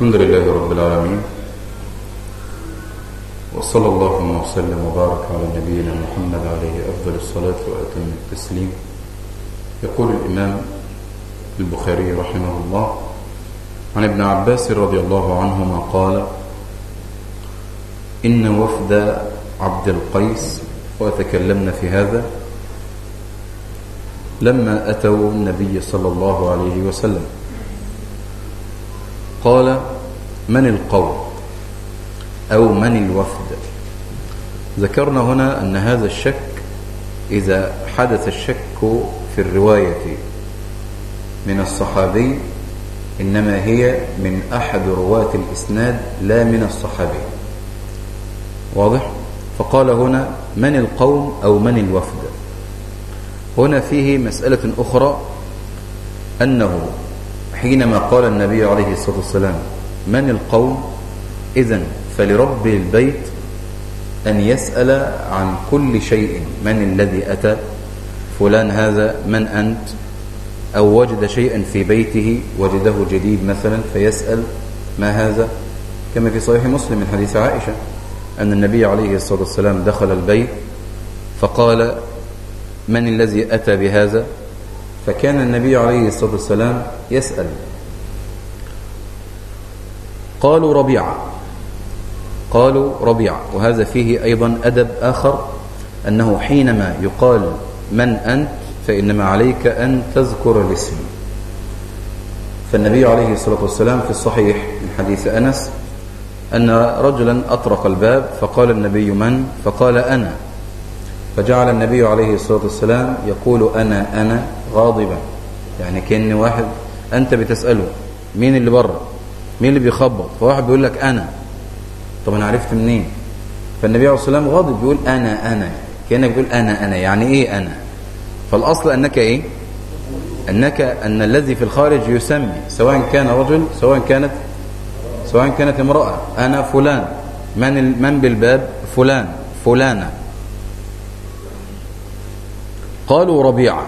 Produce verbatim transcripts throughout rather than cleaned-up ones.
الحمد لله رب العالمين، وصلى الله وسلم وبارك على نبينا محمد عليه أفضل الصلاة وأتم التسليم. يقول الإمام البخاري رحمه الله عن ابن عباس رضي الله عنهما قال: إن وفد عبد القيس، وتكلمنا في هذا، لما أتوا النبي صلى الله عليه وسلم قال: من القوم أو من الوفد؟ ذكرنا هنا أن هذا الشك إذا حدث الشك في الرواية من الصحابي إنما هي من أحد رواة الإسناد لا من الصحابي. واضح؟ فقال هنا من القوم أو من الوفد. هنا فيه مسألة أخرى، أنه حينما قال النبي عليه الصلاة والسلام من القوم، إذن فلرب البيت أن يسأل عن كل شيء: من الذي أتى؟ فلان هذا من أنت؟ أو وجد شيئا في بيته وجده جديد مثلا فيسأل: ما هذا؟ كما في صحيح مسلم من حديث عائشة أن النبي عليه الصلاة والسلام دخل البيت فقال: من الذي أتى بهذا؟ فكان النبي عليه الصلاة والسلام يسأل. قالوا ربيعة، قالوا ربيعة. وهذا فيه أيضا أدب آخر، أنه حينما يقال من أنت فإنما عليك أن تذكر الاسم. فالنبي عليه الصلاة والسلام في الصحيح من حديث أنس أن رجلا أطرق الباب فقال النبي: من؟ فقال: أنا. فجعل النبي عليه الصلاة والسلام يقول: أنا أنا غاضبا، يعني كأن واحد أنت بتسأله مين اللي بره، مين اللي بيخبط، فواحد بيقول لك أنا. طب أنا عرفت منين؟ فالنبي عليه الصلاة والسلام غاضب بيقول: أنا أنا، كأنك بيقول أنا أنا، يعني إيه أنا؟ فالأصل أنك إيه؟ أنك أن الذي في الخارج يسمي، سواء كان رجل سواء كانت سواء كانت امرأة. أنا فلان. من من بالباب؟ فلان فلانة. قالوا ربيعة.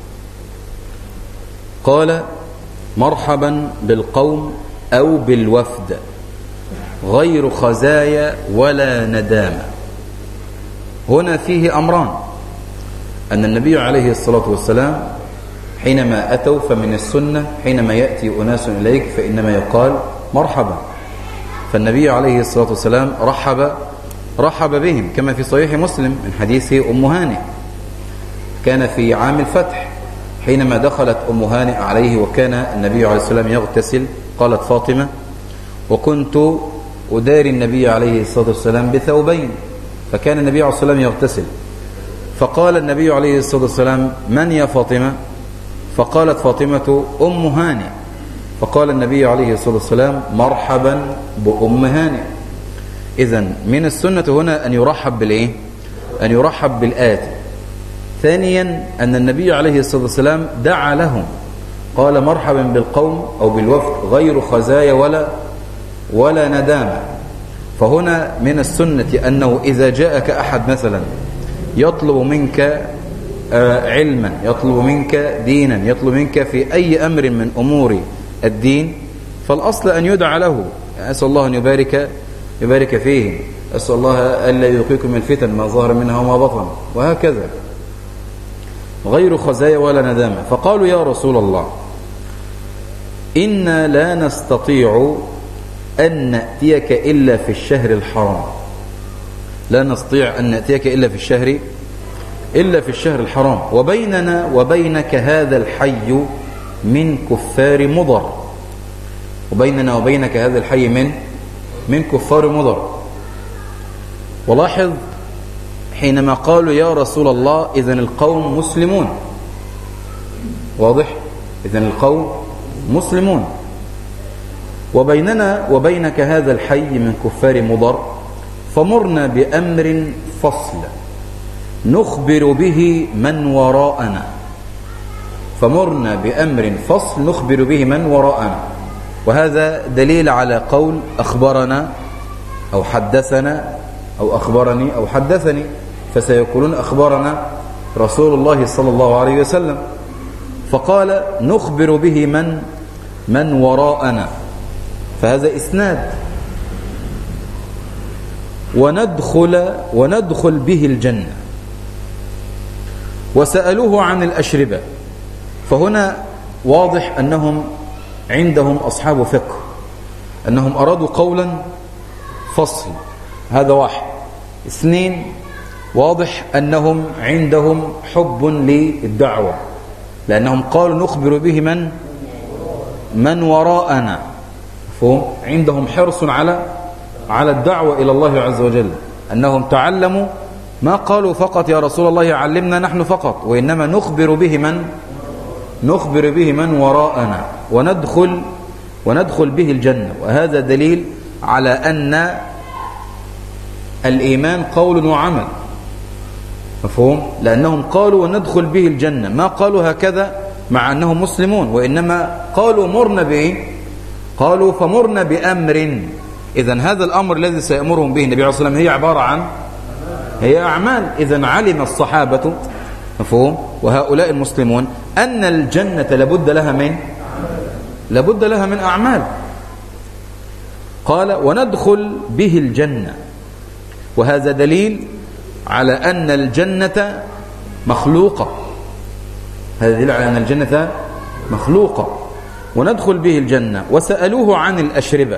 قال: مرحبا بالقوم أو بالوفد غير خزايا ولا ندامة. هنا فيه أمران: أن النبي عليه الصلاة والسلام حينما أتوا فمن السنة حينما يأتي أناس إليك فإنما يقال مرحبا. فالنبي عليه الصلاة والسلام رحب رحب بهم، كما في صحيح مسلم من حديث أم هانئ. كان في عام الفتح حينما دخلت أم هانئ عليه وكان النبي عليه الصلاة والسلام يغتسل، قالت فاطمة: وكنت أداري النبي عليه الصلاة والسلام بثوبين. فكان النبي عليه الصلاة والسلام يغتسل، فقال النبي عليه الصلاة والسلام: من يا فاطمة؟ فقالت فاطمة: أم هانئ. فقال النبي عليه الصلاة والسلام: مرحبا بأم هانئ. إذن من السنة هنا أن يرحب بالإيه؟ أن يرحب بالآتي. ثانيا أن النبي عليه الصلاة والسلام دعا لهم، قال: مرحبا بالقوم أو بالوفد غير خزايا ولا ولا ندامة. فهنا من السنة أنه إذا جاءك أحد مثلا يطلب منك علما، يطلب منك دينا، يطلب منك في أي أمر من أمور الدين، فالأصل أن يدعى له. أسأل الله أن يبارك يبارك فيه، أسأل الله ألا يلقيكم من الفتن ما ظهر منها وما بطن، وهكذا. غير خزايا ولا ندامة. فقالوا: يا رسول الله، إنا لا نستطيع أن نأتيك إلا في الشهر الحرام. لا نستطيع أن نأتيك إلا في الشهر إلا في الشهر الحرام، وبيننا وبينك هذا الحي من كفار مضر. وبيننا وبينك هذا الحي من من كفار مضر. ولاحظ حينما قالوا: يا رسول الله، إذن القوم مسلمون. واضح؟ إذن القوم مسلمون. وبيننا وبينك هذا الحي من كفار مضر، فمرنا بأمر فصل نخبر به من وراءنا. فمرنا بأمر فصل نخبر به من وراءنا. وهذا دليل على قول أخبرنا أو حدثنا أو أخبرني أو حدثني، فسيقولون أخبرنا رسول الله صلى الله عليه وسلم. فقال: نخبر به من من وراءنا. فهذا إسناد. وندخل وندخل به الجنة. وسألوه عن الأشربة. فهنا واضح أنهم عندهم أصحاب فقه، أنهم أرادوا قولا فصل. هذا واحد. اثنين، واضح أنهم عندهم حب للدعوة، لأنهم قالوا نخبر به من من وراءنا. فهم عندهم حرص على على الدعوة إلى الله عز وجل، أنهم تعلموا ما قالوا فقط يا رسول الله علمنا نحن فقط، وإنما نخبر به من نخبر به من وراءنا وندخل وندخل به الجنة. وهذا دليل على أن الإيمان قول وعمل. مفهوم؟ لأنهم قالوا وندخل به الجنة، ما قالوا هكذا مع أنهم مسلمون، وإنما قالوا مرنا بإيه؟ قالوا فمرنا بأمر. إذن هذا الأمر الذي سيأمرهم به النبي عليه الصلاة والسلام هي عبارة عن هي أعمال. إذن علم الصحابة، مفهوم، وهؤلاء المسلمون أن الجنة لابد لها من لابد لها من أعمال. قال وندخل به الجنة، وهذا دليل على أن الجنة مخلوقة. هذا دليل على أن الجنة مخلوقة. وندخل به الجنة. وسألوه عن الأشربة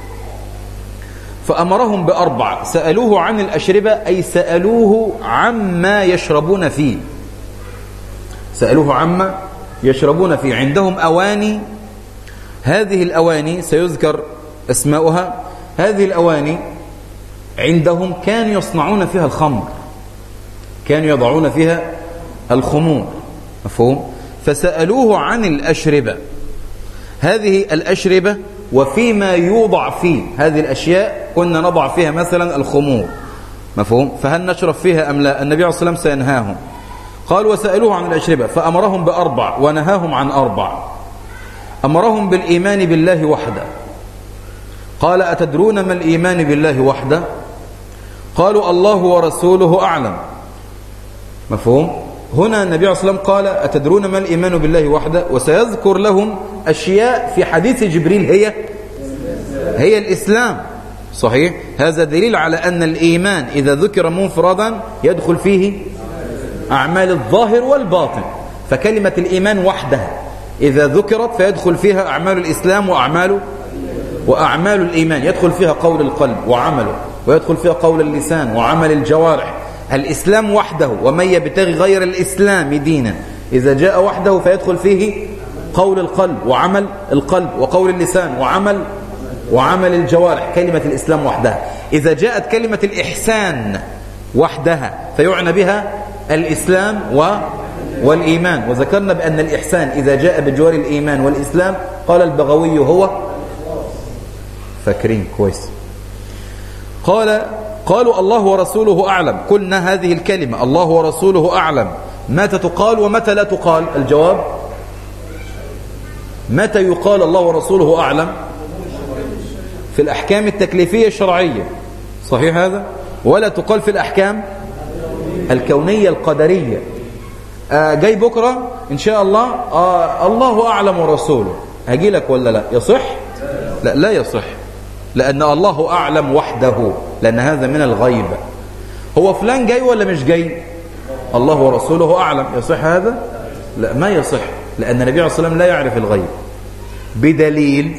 فأمرهم بأربع. سألوه عن الأشربة أي سألوه عما يشربون فيه. سألوه عما يشربون فيه. عندهم أواني، هذه الأواني سيذكر اسماؤها. هذه الأواني عندهم كانوا يصنعون فيها الخمر، كانوا يضعون فيها الخمور. مفهوم؟ فسألوه عن الأشربة. هذه الأشربة وفيما يوضع فيه هذه الأشياء كنا نضع فيها مثلا الخمور. مفهوم؟ فهل نشرب فيها أم لا؟ النبي عليه الصلاة والسلام سينهاهم. قال وسألوه عن الأشربة فأمرهم بأربع ونهاهم عن أربع. أمرهم بالإيمان بالله وحده. قال أتدرون ما الإيمان بالله وحده؟ قالوا الله ورسوله أعلم. مفهوم؟ هنا النبي عليه الصلاة والسلام قال أتدرون ما الإيمان بالله وحده، وسيذكر لهم أشياء في حديث جبريل هي هي الإسلام. صحيح؟ هذا دليل على أن الإيمان إذا ذكر منفردا يدخل فيه أعمال الظاهر والباطن. فكلمة الإيمان وحدها إذا ذكرت فيدخل فيها أعمال الإسلام وأعمال وأعمال الإيمان، يدخل فيها قول القلب وعمله، ويدخل فيها قول اللسان وعمل الجوارح. الإسلام وحده، ومن يبتغي غير الإسلام دينا إذا جاء وحده فيدخل فيه قول القلب وعمل القلب وقول اللسان وعمل وعمل الجوارح. كلمة الإسلام وحدها. إذا جاءت كلمة الإحسان وحدها فيعنى بها الإسلام و والإيمان. وذكرنا بأن الإحسان إذا جاء بجوار الإيمان والإسلام قال البغوي هو فاكرين كويس. قال قالوا الله ورسوله أعلم. قلنا هذه الكلمة الله ورسوله أعلم متى تقال ومتى لا تقال؟ الجواب متى يقال الله ورسوله أعلم؟ في الأحكام التكليفية الشرعية. صحيح هذا؟ ولا تقال في الأحكام الكونية القدرية. آه جاي بكرة إن شاء الله آه الله أعلم ورسوله، هجي لك ولا لا؟ يصح؟ لا لا يصح، لأن الله أعلم وحده، لأن هذا من الغيب. هو فلان جاي ولا مش جاي؟ الله ورسوله أعلم. يصح هذا؟ لا ما يصح، لأن النبي عليه الصلاة والسلام لا يعرف الغيب. بدليل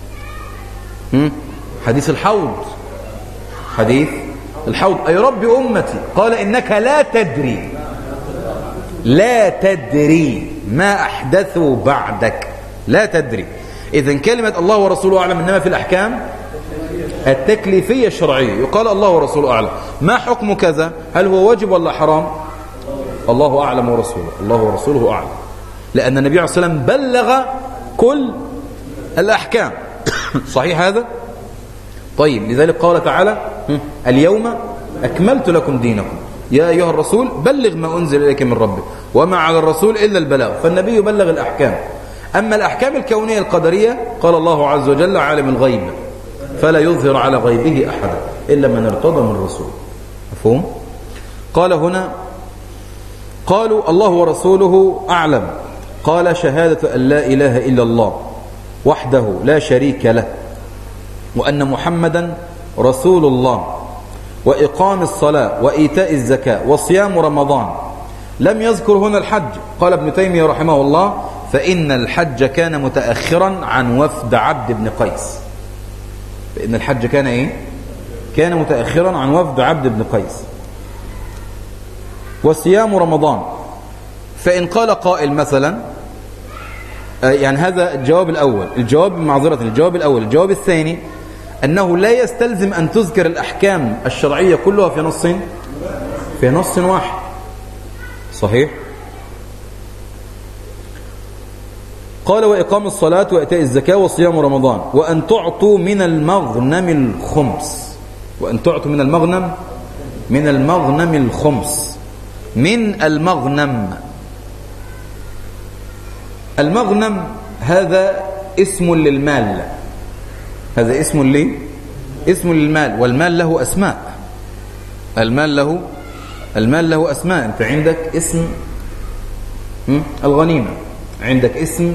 حديث الحوض. حديث الحوض أي رب أمتي قال إنك لا تدري لا تدري ما أحدثوا بعدك. لا تدري. إذن كلمة الله ورسوله أعلم إنما في الأحكام التكليفية الشرعية. يقال الله ورسوله أعلم. ما حكم كذا؟ هل هو واجب ولا حرام؟ الله أعلم ورسوله، الله ورسوله أعلم، لأن النبي عليه الصلاة والسلام بلغ كل الأحكام. صحيح هذا؟ طيب لذلك قال تعالى اليوم أكملت لكم دينكم يا أيها الرسول بلغ ما أنزل إليك من ربك وما على الرسول إلا البلاغ. فالنبي يبلغ الأحكام. أما الأحكام الكونية القدرية قال الله عز وجل عالم الغيب فلا يظهر على غيبه أحدا إلا من ارتضى من رسول. مفهوم؟ قال هنا قالوا الله ورسوله أعلم. قال شهادة أن لا إله إلا الله وحده لا شريك له وأن محمدا رسول الله وإقام الصلاة وإيتاء الزكاة وصيام رمضان. لم يذكر هنا الحج. قال ابن تيمية رحمه الله: فإن الحج كان متأخرا عن وفد عبد بن قيس. فإن الحج كان إيه؟ كان متأخرا عن وفد عبد بن قيس. وصيام رمضان. فإن قال قائل مثلا، يعني هذا الجواب الأول. الجواب معذرة الجواب الأول. الجواب الثاني أنه لا يستلزم أن تذكر الأحكام الشرعية كلها في نص في نص واحد. صحيح. قال: وإقام الصلاة وإيتاء الزكاة وصيام رمضان وأن تعطوا من المغنم الخمس. وأن تعطوا من المغنم من المغنم الخمس. من المغنم. المغنم هذا اسم للمال. هذا اسم لي اسم للمال، والمال له أسماء. المال له المال له أسماء. أنت عندك اسم الغنيمة، عندك اسم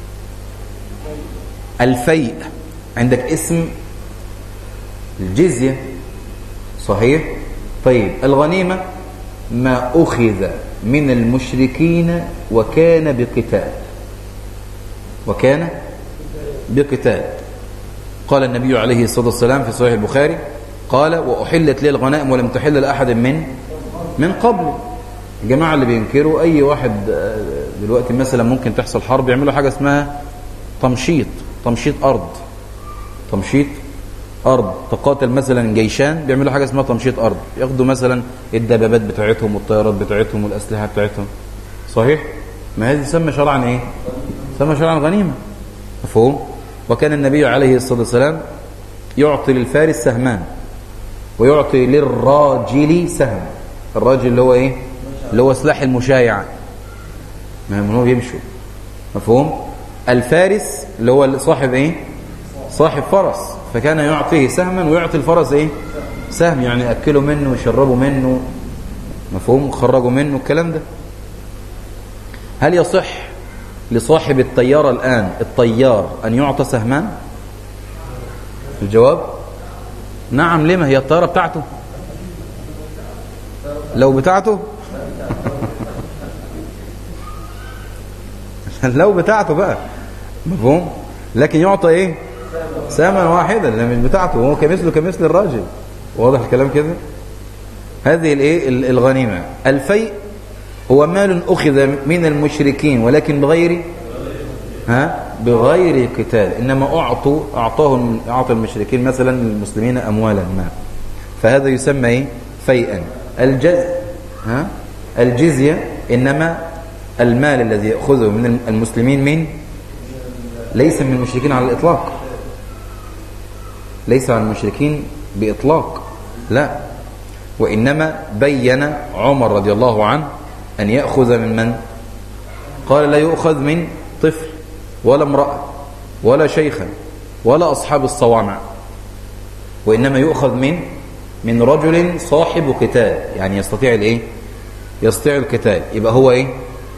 الفيء، عندك اسم الجزية. صحيح. طيب، الغنيمة ما أخذ من المشركين وكان بقتال وكان بقتال قال النبي عليه الصلاة والسلام في صحيح البخاري: قال: وأحلت لي الغنائم ولم تحل لأحد من من قبل. الجماعة اللي بينكروا أي واحد دلوقتي مثلا ممكن تحصل حرب، يعملوا حاجة اسمها تمشيط تمشيط أرض تمشيط أرض تقاتل مثلا جيشان، بيعملوا حاجة اسمها تمشيط أرض. ياخدوا مثلا الدبابات بتاعتهم والطيارات بتاعتهم والأسلحة بتاعتهم. صحيح. ما هذه تسمى شرعا إيه؟ تسمى شرعا غنيمة. مفهوم؟ وكان النبي عليه الصلاة والسلام يعطي للفارس سهمان ويعطي للراجل سهم. الراجل اللي هو ايه؟ اللي هو سلاح المشايع، ما هو بيمشوا. مفهوم؟ الفارس اللي هو صاحب ايه؟ صاحب فرس، فكان يعطيه سهما ويعطي الفرس ايه؟ سهم، يعني يأكلوا منه ويشربوا منه. مفهوم؟ خرجوا منه الكلام ده. هل يصح لصاحب الطيارة الآن الطيار أن يعطى سهمان؟ الجواب نعم. لما هي الطيارة بتاعته؟ لو بتاعته لو بتاعته بقى. مفهوم؟ لكن يعطى ايه؟ سهما واحدا، لأن مش بتاعته، وهو كمثله كمثل الراجل. واضح الكلام كده؟ هذه الايه؟ الغنيمة. الفيء هو مال أخذ من المشركين ولكن بغير ها بغير قتال، إنما أعطوا أعطاه أعطى المشركين مثلا للمسلمين أموالا ما، فهذا يسمى إيه؟ فيئا. الجز ها الجزية إنما المال الذي يأخذه من المسلمين من ليس من المشركين على الإطلاق، ليس عن المشركين بإطلاق، لا، وإنما بين عمر رضي الله عنه أن يأخذ من من؟ قال: لا يؤخذ من طفل ولا امرأة ولا شيخا ولا أصحاب الصوامع، وإنما يؤخذ من من رجل صاحب قتال، يعني يستطيع الايه؟ يستطيع القتال. يبقى هو ايه؟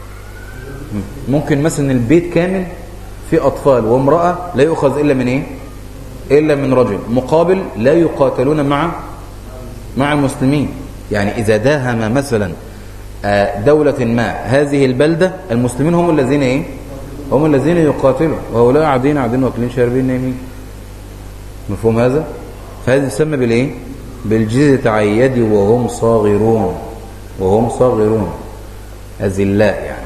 ممكن مثلا البيت كامل في أطفال وامرأة لا يؤخذ إلا من ايه؟ إلا من رجل، مقابل لا يقاتلون مع مع المسلمين. يعني إذا داهم مثلا دولة ما هذه البلدة، المسلمين هم الذين ايه؟ هم الذين يقاتلوا، وهؤلاء قاعدين قاعدين واكلين شاربين نايمين. مفهوم هذا؟ فهذا يسمى بالايه؟ بالجزية على اليد وهم صاغرون، وهم صاغرون أذلاء يعني.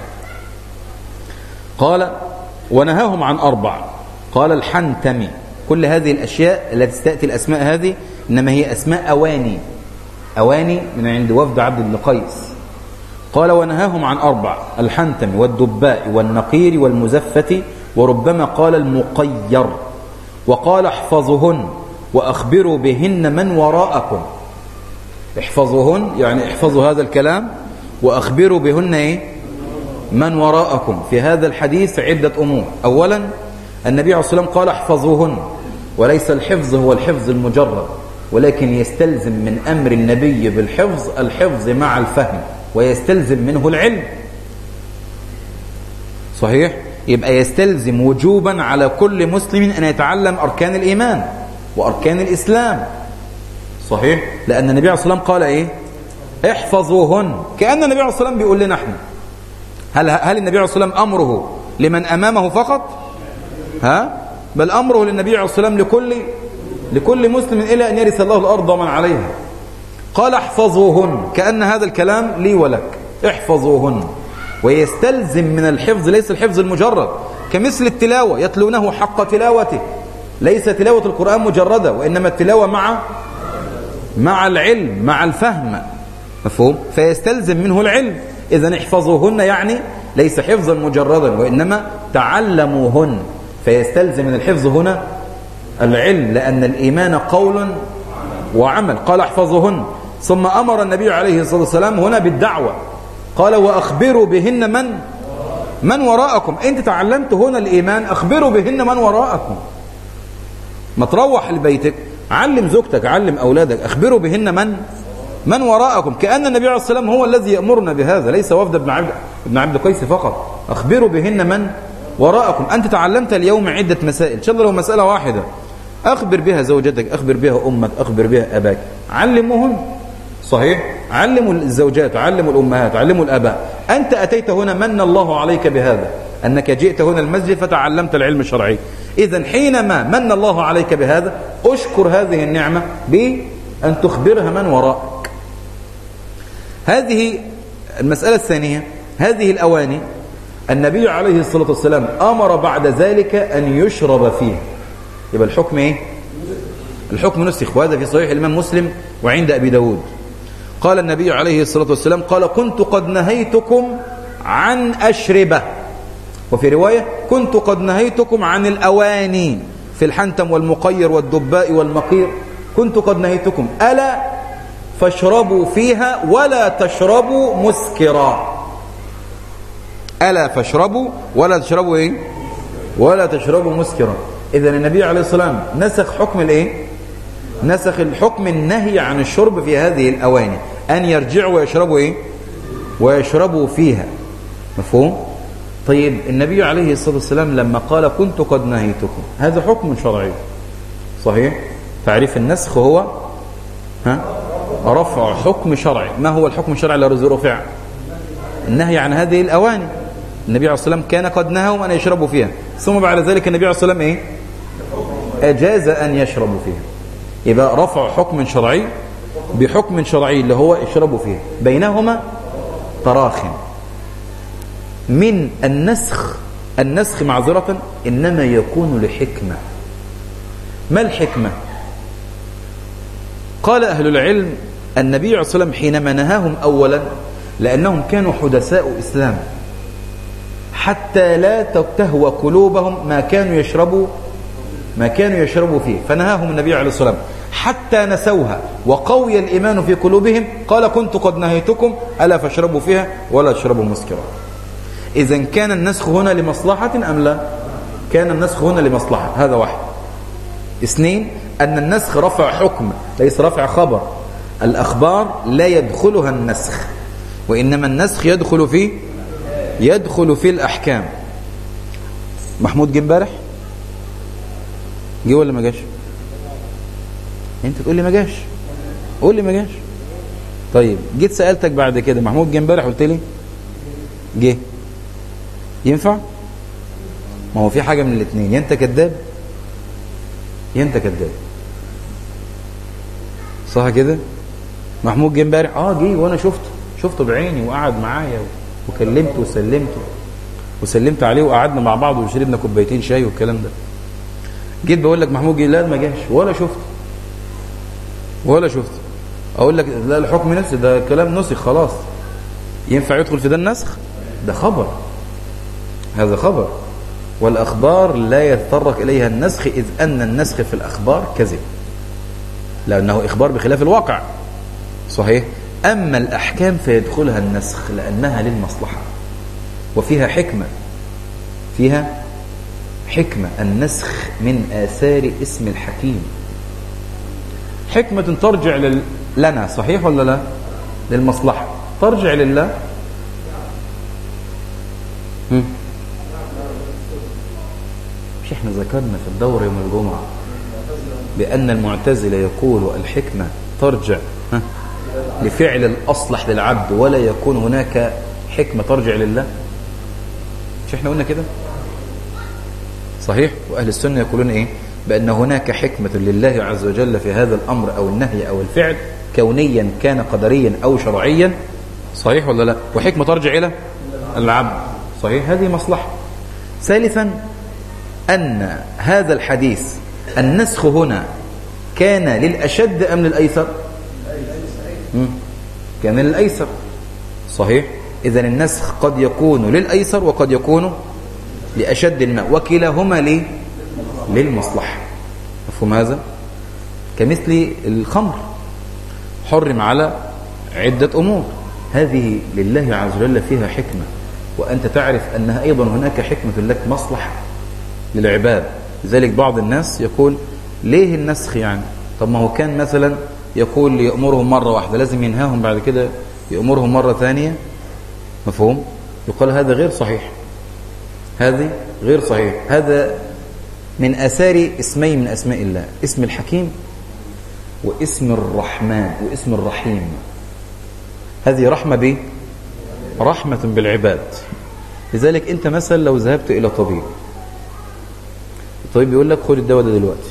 قال: ونهاهم عن أربع. قال: الحنتمي. كل هذه الأشياء التي تأتي الأسماء هذه إنما هي أسماء أواني، أواني من عند وفد عبد بن قيس. قال: ونهاهم عن أربع: الحنتم والدباء والنقير والمزفة، وربما قال المقير. وقال: احفظوهن وأخبروا بهن من وراءكم. احفظوهن يعني احفظوا هذا الكلام، وأخبروا بهن ايه؟ من وراءكم. في هذا الحديث عدة أمور. أولا، النبي عليه الصلاة والسلام قال: احفظوهن، وليس الحفظ هو الحفظ المجرد، ولكن يستلزم من أمر النبي بالحفظ الحفظ مع الفهم، ويستلزم منه العلم. صحيح؟ يبقى يستلزم وجوبا على كل مسلم أن يتعلم أركان الإيمان، وأركان الإسلام. صحيح؟ لأن النبي عليه الصلاة والسلام قال إيه؟ احفظوهن. كأن النبي عليه الصلاة والسلام بيقول لنا احنا، هل هل النبي عليه الصلاة والسلام أمره لمن أمامه فقط؟ ها؟ بل أمره للنبي عليه الصلاة والسلام لكل لكل مسلم إلى أن يرث الله الأرض ومن عليها. قال احفظوهن، كأن هذا الكلام لي ولك، احفظوهن. ويستلزم من الحفظ ليس الحفظ المجرد كمثل التلاوة، يتلونه حق تلاوته، ليس تلاوة القرآن مجردة، وإنما التلاوة مع مع العلم، مع الفهم. مفهوم؟ فيستلزم منه العلم. إذن احفظوهن يعني ليس حفظا مجردا، وإنما تعلموهن. فيستلزم من الحفظ هنا العلم، لأن الإيمان قول وعمل. قال احفظوهن. ثم أمر النبي عليه الصلاة والسلام هنا بالدعوة، قال وأخبروا بهن من من وراءكم. أنت تعلمت هنا الإيمان، أخبروا بهن من وراءكم. ما تروح لبيتك علم زوجتك، علم أولادك، أخبروا بهن من من وراءكم. كأن النبي عليه الصلاة والسلام هو الذي يأمرنا بهذا، ليس وفد ابن عبد ابن عبد قيس فقط. أخبروا بهن من وراءكم. أنت تعلمت اليوم عدة مسائل، إن شاء الله لو مسألة واحدة أخبر بها زوجتك، أخبر بها أمك، أخبر بها أباك، علموهن. صحيح؟ علموا الزوجات، علموا الأمهات، علموا الآباء. أنت أتيت هنا من الله عليك بهذا، أنك جئت هنا المسجد فتعلمت العلم الشرعي. إذن حينما من الله عليك بهذا أشكر هذه النعمة بأن تخبرها من وراءك. هذه المسألة الثانية، هذه الأواني النبي عليه الصلاة والسلام أمر بعد ذلك أن يشرب فيه. يبقى الحكم إيه؟ الحكم نسخ، وهذا في صحيح الإمام مسلم وعند أبي داود. قال النبي عليه الصلاة والسلام قال كنت قد نهيتكم عن أشربة، وفي رواية كنت قد نهيتكم عن الأواني في الحنتم والمقير والدباء والمقير، كنت قد نهيتكم ألا فاشربوا فيها ولا تشربوا مسكرا. ألا فاشربوا ولا تشربوا إيه؟ ولا تشربوا مسكرا. إذن النبي عليه الصلاة والسلام نسخ حكم الإيه؟ نسخ الحكم النهي عن الشرب في هذه الأواني، أن يرجعوا ويشربوا إيه؟ ويشربوا فيها. مفهوم؟ طيب النبي عليه الصلاة والسلام لما قال كنت قد نهيتكم، هذا حكم شرعي. صحيح؟ تعريف النسخ هو ها؟ رفع حكم شرعي. ما هو الحكم الشرعي الذي رفع؟ النهي عن هذه الأواني. النبي عليه الصلاة والسلام كان قد نهاهم أن يشربوا فيها، ثم بعد ذلك النبي عليه الصلاة والسلام إيه؟ أجاز أن يشربوا فيها. يبقى رفع حكم شرعي بحكم شرعي اللي هو يشربوا فيها، بينهما تراخٍ. من النسخ، النسخ معذرة إنما يكون لحكمة. ما الحكمة؟ قال أهل العلم النبي عليه الصلاة والسلام حينما نهاهم أولا لأنهم كانوا حدثاء إسلام، حتى لا تهوى قلوبهم ما كانوا يشربوا ما كانوا يشربوا فيه، فنهاهم النبي عليه الصلاة والسلام حتى نسوها وقوي الإيمان في قلوبهم. قال كنت قد نهيتكم ألا فاشربوا فيها ولا تشربوا مسكرا. إذن كان النسخ هنا لمصلحة أم لا؟ كان النسخ هنا لمصلحة. هذا واحد. اثنين، أن النسخ رفع حكم ليس رفع خبر. الأخبار لا يدخلها النسخ، وإنما النسخ يدخل في يدخل في الأحكام. محمود جه امبارح؟ جه ولا ما جاش؟ انت تقول لي ما جاش، قول لي ما جاش. طيب جيت سألتك بعد كده محمود جه امبارح، قلت لي جه. ينفع؟ ما هو في حاجة من الاثنين، يا انت كذاب يا انت كذاب. صح كده؟ محمود جه امبارح، اه جه وانا شفته شفته بعيني وقعد معايا وكلمته وسلمته وسلمت عليه وقعدنا مع بعض وشربنا كوبايتين شاي والكلام ده. جيت بقول لك محمود جه، لا ما جاش ولا شفته ولا شفته. اقول لك لا الحكم نفسه ده كلام نسخ خلاص. ينفع يدخل في ده النسخ؟ ده خبر، هذا خبر، والأخبار لا يتطرق إليها النسخ، إذ أن النسخ في الأخبار كذب، لأنه إخبار بخلاف الواقع. صحيح؟ أما الأحكام فيدخلها النسخ لأنها للمصلحة وفيها حكمة، فيها حكمة. النسخ من آثار اسم الحكيم، حكمة ترجع لل... لنا. صحيح ولا لا؟ للمصلحة، ترجع لله. هم. مش احنا ذكرنا في الدورة يوم الجمعة بأن المعتزلة يقول الحكمة ترجع لفعل الأصلح للعبد ولا يكون هناك حكمة ترجع لله. مش احنا قلنا كده؟ صحيح. وأهل السنة يقولون إيه؟ بأن هناك حكمة لله عز وجل في هذا الأمر أو النهي أو الفعل، كونيا كان قدريا أو شرعيا. صحيح ولا لا؟ وحكمة ترجع إلى العبد. صحيح. هذه مصلحة. ثالثا أن هذا الحديث النسخ هنا كان للأشد أم للأيسر؟ كان للأيسر. صحيح. إذن النسخ قد يكون للأيسر وقد يكون لأشد الماء، وكلاهما ليه؟ للمصلحة. مفهوم هذا؟ كمثل الخمر حرم على عدة أمور، هذه لله عز وجل فيها حكمة، وأنت تعرف أنها أيضا هناك حكمة لك، مصلحة للعباد. لذلك بعض الناس يقول ليه النسخ يعني؟ طب ما هو كان مثلا يقول يأمرهم مرة واحدة لازم ينهاهم بعد كده يأمرهم مرة ثانية. مفهوم؟ يقال هذا غير صحيح، هذه غير صحيح. هذا من آثار اسمين من أسماء الله، اسم الحكيم واسم الرحمن واسم الرحيم. هذه رحمة به، رحمة بالعباد. لذلك أنت مثلا لو ذهبت إلى طبيب، الطبيب يقول لك خد الدواء ده دلوقتي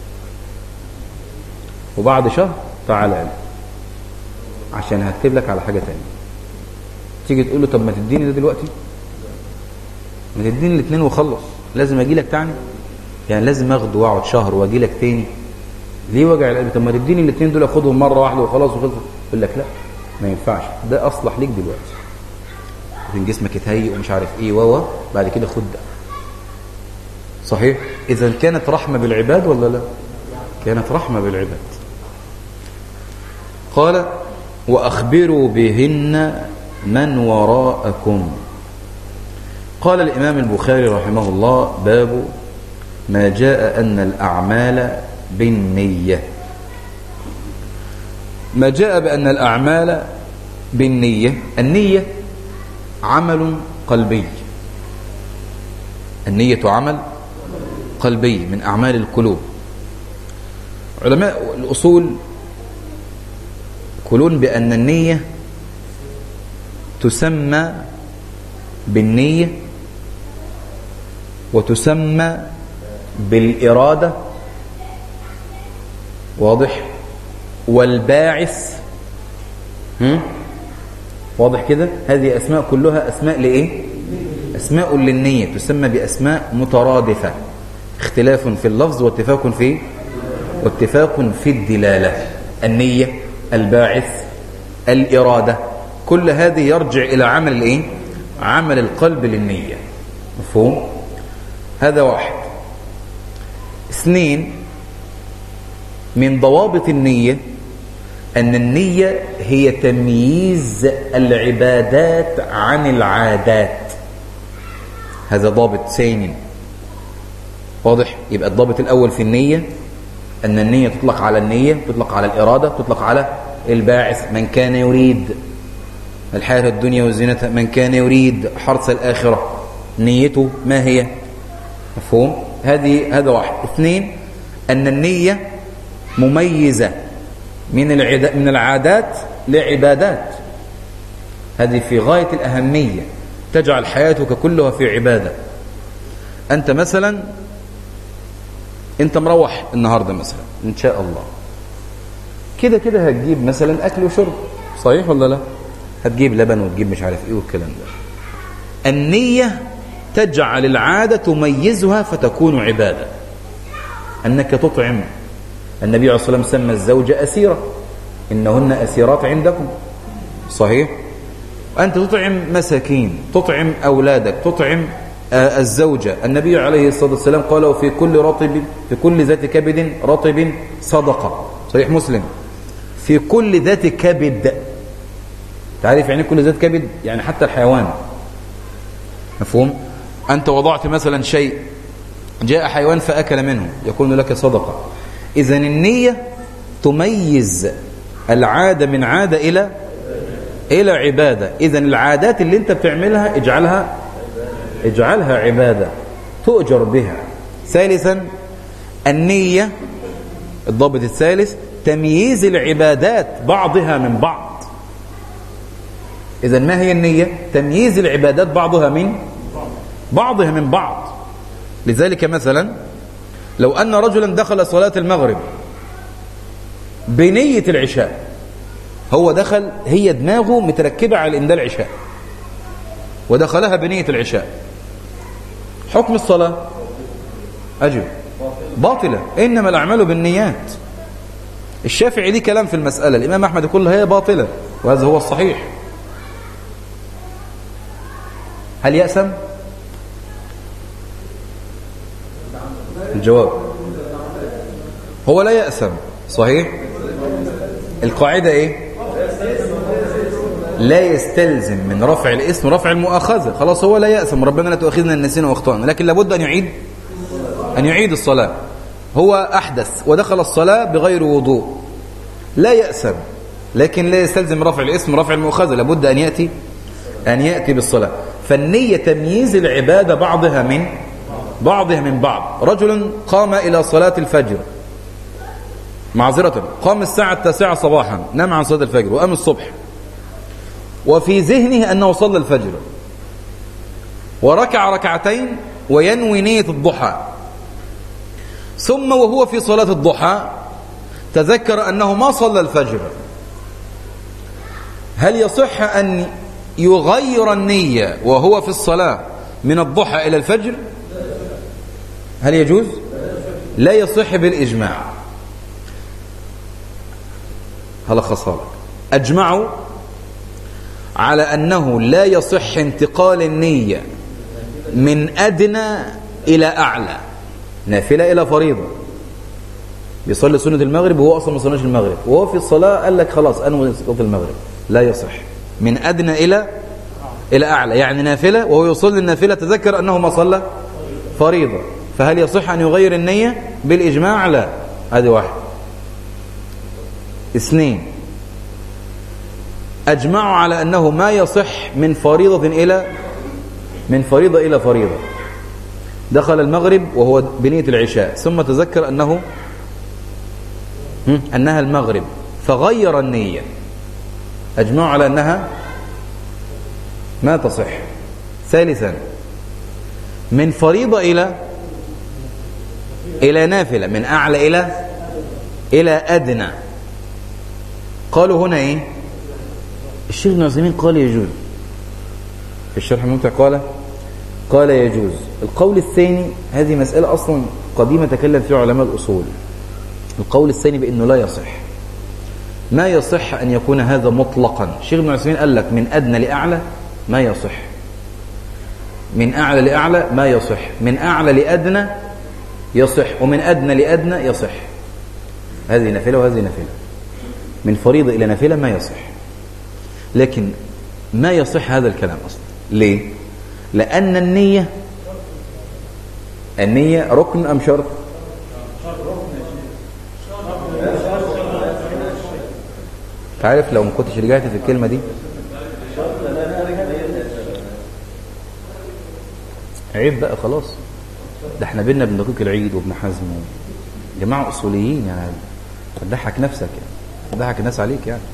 وبعد شهر تعال لي عشان هكتب لك على حاجة تانية. تيجي تقول له طب ما تديني ده دلوقتي، ما تديني الاثنين وخلص، لازم اجي لك تاني يعني لازم اخده واقعد شهر واجي لك تاني؟ ليه وجع القلب؟ طب ما تديني الاثنين دول اخدهم مره واحده وخلاص وخلص. يقول لك لا ما ينفعش، ده اصلح ليك دلوقتي عشان جسمك يتهيئ ومش عارف ايه و بعد كده خد ده. صحيح. اذا كانت رحمه بالعباد ولا لا؟ كانت رحمه بالعباد. قال واخبروا بهن من وراءكم. قال الإمام البخاري رحمه الله باب ما جاء أن الأعمال بالنية. ما جاء بأن الأعمال بالنية، النية عمل قلبي، النية عمل قلبي من أعمال القلوب. علماء الأصول يقولون بأن النية تسمى بالنية وتسمى بالإرادة، واضح، والباعث. هم؟ واضح كده؟ هذه أسماء كلها أسماء لإيه؟ أسماء للنية، تسمى بأسماء مترادفة، اختلاف في اللفظ واتفاق في واتفاق في الدلالة. النية، الباعث، الإرادة، كل هذه يرجع إلى عمل الإيه؟ عمل القلب للنية. مفهوم؟ هذا واحد. اثنين، من ضوابط النية أن النية هي تمييز العبادات عن العادات. هذا ضابط ثاني. واضح؟ يبقى الضابط الأول في النية أن النية تطلق على النية، تطلق على الإرادة، تطلق على الباعث. من كان يريد الحياة الدنيا وزينتها، من كان يريد حرث الآخرة، نيته ما هي؟ مفهوم؟ هذه هذا واحد. اثنين، أن النية مميزة من من العادات لعبادات. هذه في غاية الأهمية، تجعل حياتك كلها في عبادة. أنت مثلا أنت مروح النهاردة مثلا إن شاء الله كده كده هتجيب مثلا أكل وشرب، صحيح ولا لا؟ هتجيب لبن وتجيب مش عارف إيه والكلام ده. النية تجعل العادة تميزها فتكون عبادة. أنك تطعم، النبي عليه الصلاة والسلام سمى الزوجة أسيرة، إنهن أسيرات عندكم، صحيح؟ أنت تطعم مساكين، تطعم أولادك، تطعم آه الزوجة. النبي عليه الصلاة والسلام قال وفي كل رطب، في كل ذات كبد رطب صدقة، صحيح مسلم. في كل ذات كبد، تعرف يعني كل ذات كبد؟ يعني حتى الحيوان. مفهوم؟ أنت وضعت مثلا شيء، جاء حيوان فأكل منه، يكون لك صدقة. إذن النية تميز العادة من عادة إلى إلى عبادة. إذن العادات اللي أنت بتعملها اجعلها اجعلها عبادة تؤجر بها. ثالثا، النية الضابط الثالث تمييز العبادات بعضها من بعض. إذن ما هي النية؟ تمييز العبادات بعضها من بعضها من بعض. لذلك مثلا لو أن رجلا دخل صلاة المغرب بنية العشاء، هو دخل هي دماغه متركبة على إن ده العشاء ودخلها بنية العشاء، حكم الصلاة أجب باطلة، إنما الأعمال بالنيات. الشافعي ليه كلام في المسألة، الإمام أحمد يقول هي باطلة وهذا هو الصحيح. هل يأسم؟ الجواب هو لا يأسم. صحيح. القاعدة إيه؟ لا يستلزم من رفع الاسم رفع المؤاخذة. خلاص هو لا يأسم، ربنا لا تؤاخذنا إن نسينا واخطأنا، لكن لابد أن يعيد أن يعيد الصلاة. هو أحدث ودخل الصلاة بغير وضوء، لا يأسم، لكن لا يستلزم رفع الاسم رفع المؤاخذة، لابد أن يأتي أن يأتي بالصلاة. فالنية تمييز العبادة بعضها من بعضها من بعض. رجل قام إلى صلاة الفجر، معذرة قام الساعة التاسعة صباحا، نام عن صلاة الفجر وقام الصبح، وفي ذهنه أنه صلى الفجر وركع ركعتين وينوي نية الضحى، ثم وهو في صلاة الضحى تذكر أنه ما صلى الفجر. هل يصح أن يغير النية وهو في الصلاة من الضحى إلى الفجر؟ هل يجوز؟ لا يصح بالإجماع. هلخصها لك. أجمعوا على أنه لا يصح انتقال النية من أدنى إلى أعلى، نافلة إلى فريضة. بيصلي سنة المغرب وهو أصلا ما صلاش المغرب، وهو في الصلاة قال لك خلاص أنوي صلاة المغرب، لا يصح. من أدنى إلى إلى أعلى، يعني نافلة وهو يصلي النافلة تذكر أنه ما صلى فريضة، فهل يصح أن يغير النية؟ بالإجماع لا. هذه واحد. اثنين، أجمعوا على أنه ما يصح من فريضة إلى من فريضة إلى فريضة. دخل المغرب وهو بنية العشاء ثم تذكر أنه أنها المغرب فغير النية، أجمعوا على أنها ما تصح. ثالثا، من فريضة إلى إلى نافلة، من أعلى إلى إلى أدنى. قالوا هنا إيه؟ الشيخ ابن عثيمين قال يجوز، في الشرح الممتع قال قال يجوز. القول الثاني، هذه مسألة أصلا قديمة تكلم فيها علماء الأصول. القول الثاني بأنه لا يصح، ما يصح أن يكون هذا مطلقا. الشيخ ابن عثيمين قال لك من أدنى لأعلى ما يصح، من أعلى لأعلى ما يصح، من أعلى لأدنى يصح، ومن أدنى لأدنى يصح. هذه نافلة وهذه نافلة، من فريضة إلى نافلة ما يصح. لكن ما يصح هذا الكلام أصلا. ليه؟ لأن النية النية ركن أم شرط؟ تعرف لو ما كنتش رجعت في الكلمة دي عيب بقى خلاص. ده احنا بينا ابن دقيق العيد وابن حزم جماعة أصوليين، يعني تضحك نفسك، يعني تضحك الناس عليك. يعني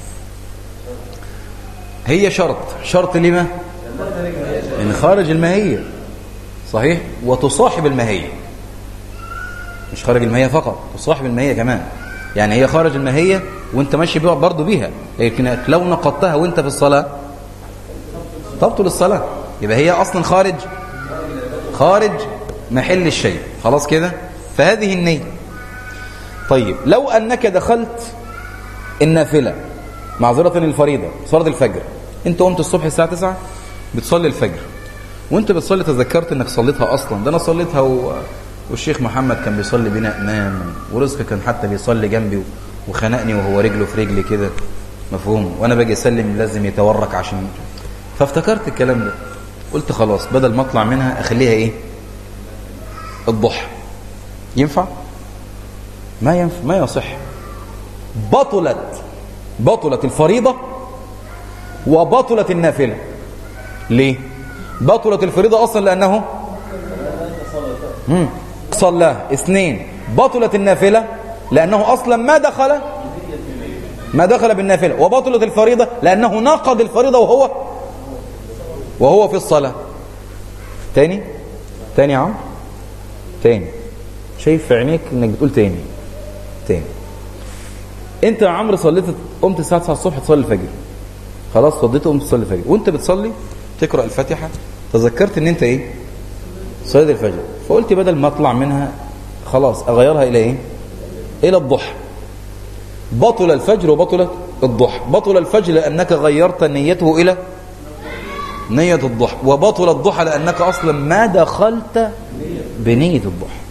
هي شرط شرط لما؟ من خارج الماهية. صحيح. وتصاحب الماهية، مش خارج الماهية فقط، تصاحب الماهية كمان. يعني هي خارج الماهية وانت ماشي برضو بيها، لكن لو نقضتها وانت في الصلاة تبطل الصلاة، يبقى هي أصلا خارج خارج محل الشيء. خلاص كده. فهذه النية. طيب لو أنك دخلت النافلة، معذرة الفريضة، صلاة الفجر، انت قمت الصبح الساعة تسعة بتصلي الفجر، وانت بتصلي تذكرت انك صليتها اصلا. ده انا صليتها و... والشيخ محمد كان بيصلي بينا امام، ورزق كان حتى بيصلي جنبي وخنقني وهو رجله في رجلي كده، مفهوم، وانا باجي اسلم لازم يتورك عشان. فافتكرت الكلام ده، قلت خلاص بدل ما اطلع منها اخليها ايه؟ الضحى. ينفع؟ ما ينفع، ما يصح. بطلت بطلت الفريضة وبطلت النافلة. ليه؟ بطلت الفريضة أصلا لأنه صلى. اثنين، بطلت النافلة لأنه أصلا ما دخل ما دخل بالنافلة. وبطلت الفريضة لأنه نقض الفريضة وهو وهو في الصلاة. تاني تاني يا عم تاني، شايف في عينيك انك بتقول تاني تاني. انت يا عمرو صليت، قمت الساعة تسعة الصبح تصلي الفجر، خلاص صليت قمت تصلي الفجر، وانت بتصلي تقرأ الفاتحة تذكرت ان انت ايه صليت الفجر، فقلت بدل ما اطلع منها خلاص اغيرها الى ايه الى الضحى. بطل الفجر وبطلت الضحى. بطل الفجر لانك غيرت نيته الى نية الضحى، وبطل الضحى لانك اصلا ما دخلت بنية الضحى.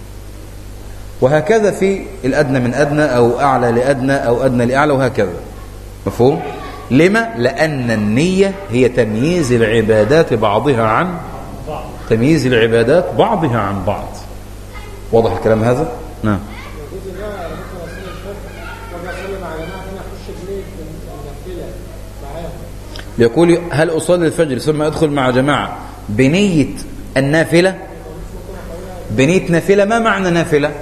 وهكذا في الادنى من ادنى او اعلى لادنى او ادنى لاعلى وهكذا. مفهوم؟ لما؟ لان النية هي تمييز العبادات بعضها عن تمييز العبادات بعضها عن بعض. واضح الكلام هذا؟ نعم. يقول هل أصلي الفجر ثم أدخل مع جماعة بنية النافلة؟ بنية نافلة. ما معنى نافلة؟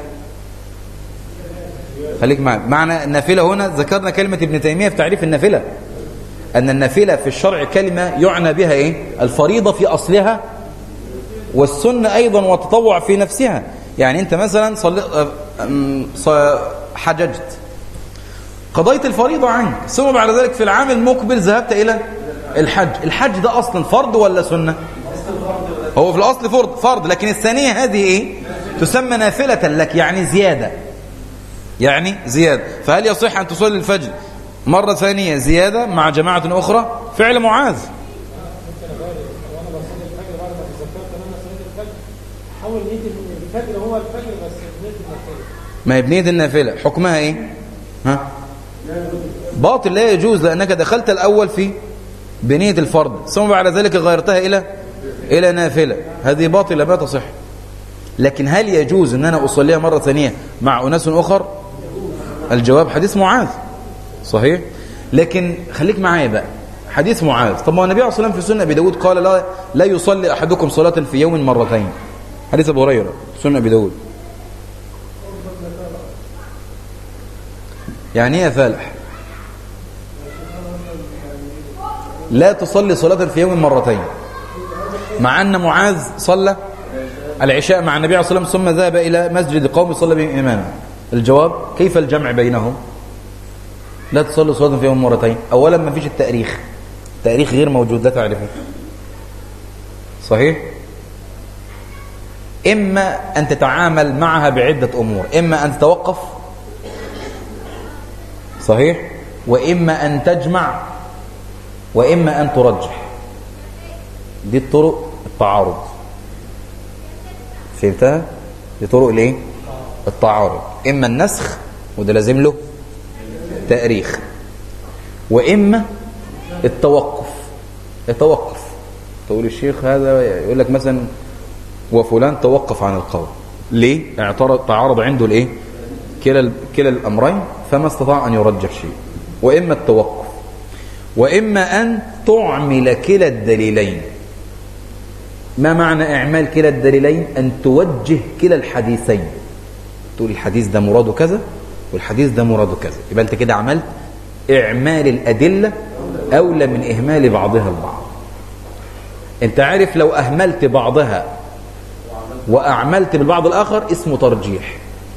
خليك معي. معنى النافلة هنا ذكرنا كلمة ابن تيمية في تعريف النافلة، أن النافلة في الشرع كلمة يعنى بها إيه؟ الفريضة في أصلها، والسنة أيضا والتطوع في نفسها. يعني أنت مثلا صل... حججت، قضيت الفريضة عنك، ثم بعد ذلك في العام المقبل ذهبت إلى الحج. الحج ده أصلا فرض ولا سنة؟ هو في الأصل فرض فرض لكن الثانية هذه إيه؟ تسمى نافلة لك، يعني زيادة، يعني زيادة. فهل يصح أن تصلي الفجر مرة ثانية زيادة مع جماعة أخرى؟ فعل معاذ. ما هي بنية النافلة حكمها إيه؟ ها؟ باطل، لا يجوز، لأنك دخلت الأول في بنية الفرض ثم بعد ذلك غيرتها إلى إلى نافلة، هذه باطلة لا تصح. لكن هل يجوز أن أنا أصليها مرة ثانية مع أناس أخر؟ الجواب حديث معاذ صحيح. لكن خليك معايا بقى، حديث معاذ، طب ما النبي عليه الصلاة والسلام في سنة أبي داود قال لا لا يصلي أحدكم صلاة في يوم مرتين، حديث أبو هريرة سنة أبي داود. يعني ايه يا فالح؟ لا تصلي صلاة في يوم مرتين، مع أن معاذ صلى العشاء مع النبي عليه الصلاة والسلام ثم ذهب إلى مسجد قوم صلى بهم إماما. الجواب كيف الجمع بينهم؟ لا تصلي صلاة في يوم مرتين. أولا ما فيش التاريخ، التاريخ غير موجود لا تعرفه صحيح. إما أن تتعامل معها بعدة أمور، إما أن تتوقف صحيح، وإما أن تجمع، وإما أن ترجح. دي الطرق التعارض، فهمتها؟ دي طرق الايه؟ التعارض. إما النسخ وده لازم له تأريخ، وإما التوقف. التوقف تقول الشيخ هذا يقول لك مثلا وفلان توقف عن القول، ليه؟ اعترض تعارض عنده الايه؟ كلا كلا الأمرين فما استطاع أن يرجح شيء. وإما التوقف، وإما أن تعمل كلا الدليلين. ما معنى إعمال كلا الدليلين؟ أن توجه كلا الحديثين، تقول الحديث ده مراده كذا والحديث ده مراده كذا، يبقى أنت كده عملت إعمال الأدلة أولى من إهمال بعضها البعض. أنت عارف لو أهملت بعضها وأعملت بالبعض الآخر اسمه ترجيح.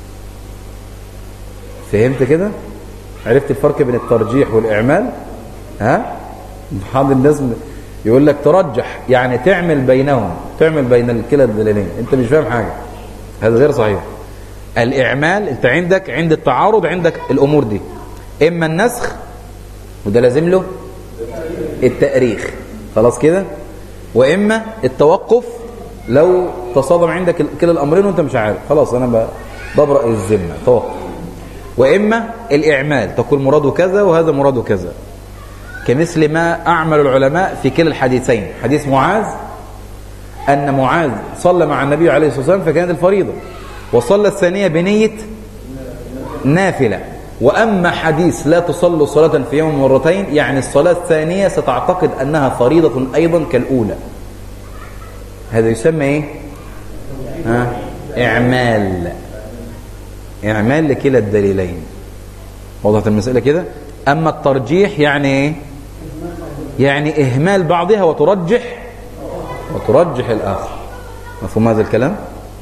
فهمت كده؟ عرفت الفرق بين الترجيح والإعمال؟ ها؟ بعض الناس يقول لك ترجح يعني تعمل بينهم، تعمل بين الكلا الدليلين، انت مش فاهم حاجة، هذا غير صحيح. الإعمال انت عندك عند التعارض عندك الأمور دي، إما النسخ وده لازم له التأريخ خلاص كده، وإما التوقف لو تصادم عندك كلا الأمرين وانت مش عارف خلاص أنا ببرأ الذمة توقف، وإما الإعمال تقول مراده كذا وهذا مراده كذا، كمثل ما أعمل العلماء في كلا الحديثين. حديث معاذ أن معاذ صلى مع النبي عليه الصلاة والسلام فكانت الفريضة، وصلى الثانية بنية نافلة. وأما حديث لا تصلوا صلاة في يوم مرتين، يعني الصلاة الثانية ستعتقد أنها فريضة أيضا كالأولى، هذا يسمى إيه؟ ها؟ إعمال. إعمال لكلا الدليلين. وضحت المسألة كده؟ أما الترجيح يعني إيه؟ يعني إهمال بعضها وترجح وترجح الآخر. مفهوم هذا الكلام؟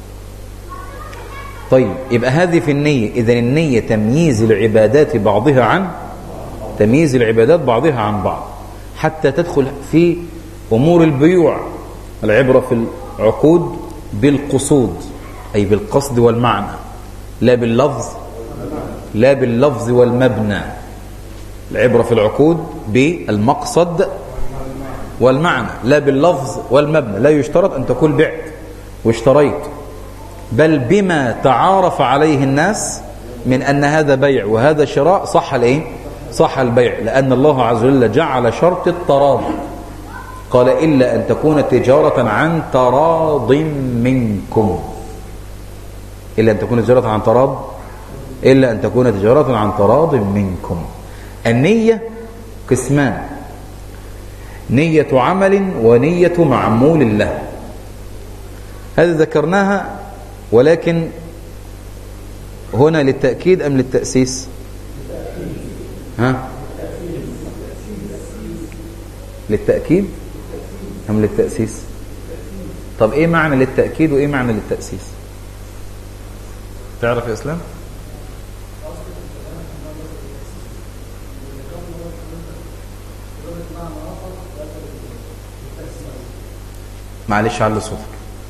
طيب، يبقى هذه في النية. إذن النية تمييز العبادات بعضها عن تمييز العبادات بعضها عن بعض، حتى تدخل في أمور البيوع. العبرة في العقود بالقصود، أي بالقصد والمعنى، لا باللفظ لا باللفظ والمبنى. العبرة في العقود بالمقصد والمعنى لا باللفظ والمبنى. لا يشترط أن تكون بعت واشتريت، بل بما تعارف عليه الناس من أن هذا بيع وهذا شراء صح الايه؟ صح البيع، لأن الله عز وجل جعل شرط التراضي، قال إلا أن تكون تجارة عن تراض منكم. إلا أن تكون تجارة عن تراض إلا أن تكون تجارة عن تراض منكم. النية قسمان: نية عمل ونية معمول له. هذه ذكرناها، ولكن هنا للتأكيد أم للتأسيس؟ ها؟ للتأكيد أم للتأسيس؟ طب إيه معنى للتأكيد وإيه معنى للتأسيس؟ تعرف يا إسلام؟ معلش على صوتك.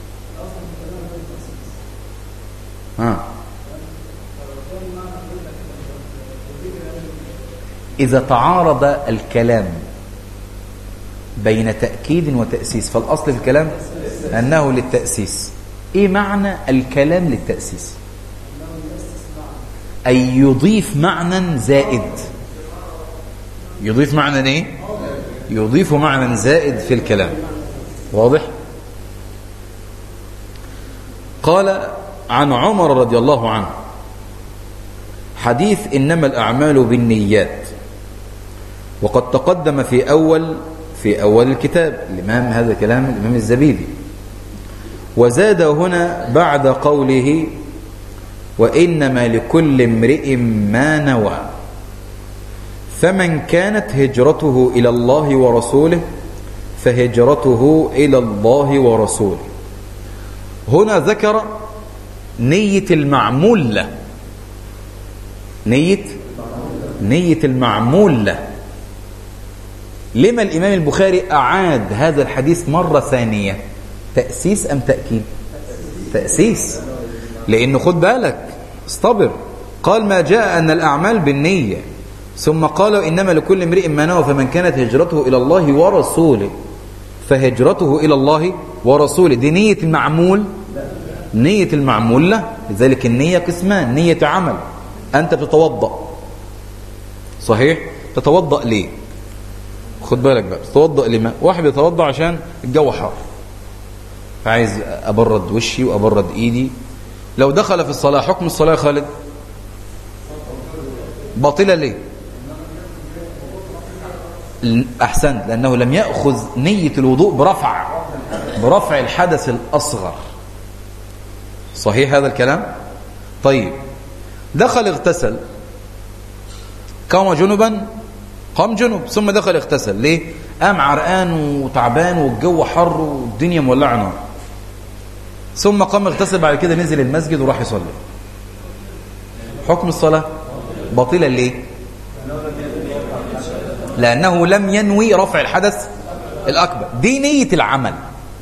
ها. إذا تعارض الكلام بين تأكيد وتأسيس، فالأصل في الكلام أنه للتأسيس. إيه معنى الكلام للتأسيس؟ أي يضيف معنى زائد. يضيف معنى إيه؟ يضيف معنى زائد في الكلام. واضح؟ قال عن عمر رضي الله عنه حديث إنما الأعمال بالنيات، وقد تقدم في أول في أول الكتاب. الإمام هذا كلام الإمام الزبيدي، وزاد هنا بعد قوله وإنما لكل امرئ ما نوى، فمن كانت هجرته إلى الله ورسوله فهجرته إلى الله ورسوله. هنا ذكر نية المعمول له. نية نية المعمول له. لما الإمام البخاري أعاد هذا الحديث مرة ثانية؟ تأسيس أم تأكيد؟ تأسيس. لأنه خد بالك، اصطبر، قال ما جاء أن الأعمال بالنية، ثم قال إنما لكل امرئ ما نوى، فمن كانت هجرته إلى الله ورسوله فهجرته إلى الله ورسوله. دي نية المعمول نية المعمول له. لذلك النية قسمان: نية عمل، أنت بتتوضأ، صحيح؟ تتوضأ ليه؟ خد بالك بقى، تتوضأ لما؟ واحد بيتوضأ عشان الجو حار، فعايز أبرد وشي وأبرد إيدي. لو دخل في الصلاة، حكم الصلاة يا خالد باطلة ليه؟ أحسنت، لأنه لم يأخذ نية الوضوء برفع برفع الحدث الأصغر. صحيح هذا الكلام؟ طيب، دخل اغتسل، قام جنبا قام جنب ثم دخل اغتسل. ليه؟ قام عرقان وتعبان والجو حر والدنيا مولعه نار، ثم قام اغتسل، بعد كده نزل المسجد وراح يصلي. حكم الصلاة باطلة ليه؟ لأنه لم ينوي رفع الحدث الأكبر. دي نية العمل.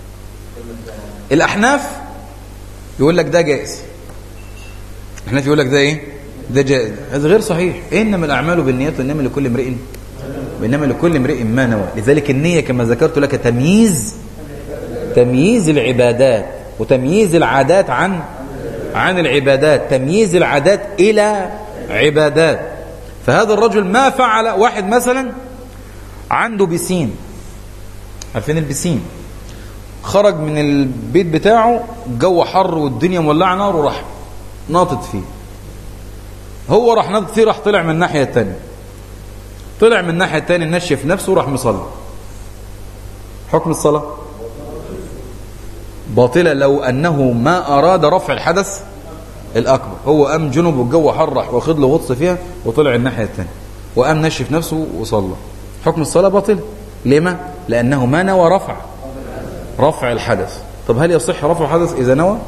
الأحناف يقول لك ده جائز. الأحناف يقول لك ده إيه؟ ده جائز. هذا غير صحيح. إنما الأعمال بالنيات وإنما لكل امرئ وإنما لكل امرئ ما نوى. لذلك النية كما ذكرت لك تمييز تمييز العبادات وتمييز العادات عن عن العبادات، تمييز العادات إلى عبادات. فهذا الرجل ما فعل، واحد مثلا عنده بسين، عارفين البسين، خرج من البيت بتاعه، الجو حر والدنيا مولعه نار، وراح ناطط فيه. هو راح ناطط فيه، راح طلع من الناحيه الثانيه، طلع من الناحيه الثانيه، نشف نفسه وراح مصلي. حكم الصلاه باطله لو انه ما اراد رفع الحدث الأكبر. هو قام جنب والجو حرح واخد له غطس فيها وطلع الناحية الثانية وقام نشف نفسه وصلى، حكم الصلاة باطل. لما؟ لأنه ما نوى رفع رفع الحدث. طب هل يصح رفع الحدث إذا نوى؟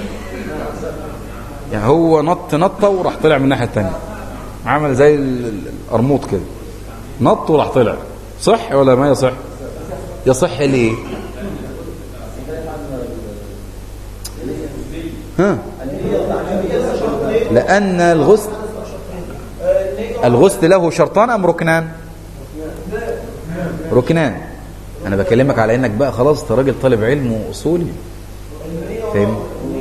يعني هو نط نطة وراح طلع من الناحية الثانية، عمل زي القرموط كده، نط وراح طلع، صح ولا ما يصح؟ يصح ليه؟ ها؟ لأن الغسل الغسل له شرطان أم ركنان؟ ركنان. أنا بكلمك على إنك بقى خلاص أنت راجل طالب علم وأصولي، فاهم؟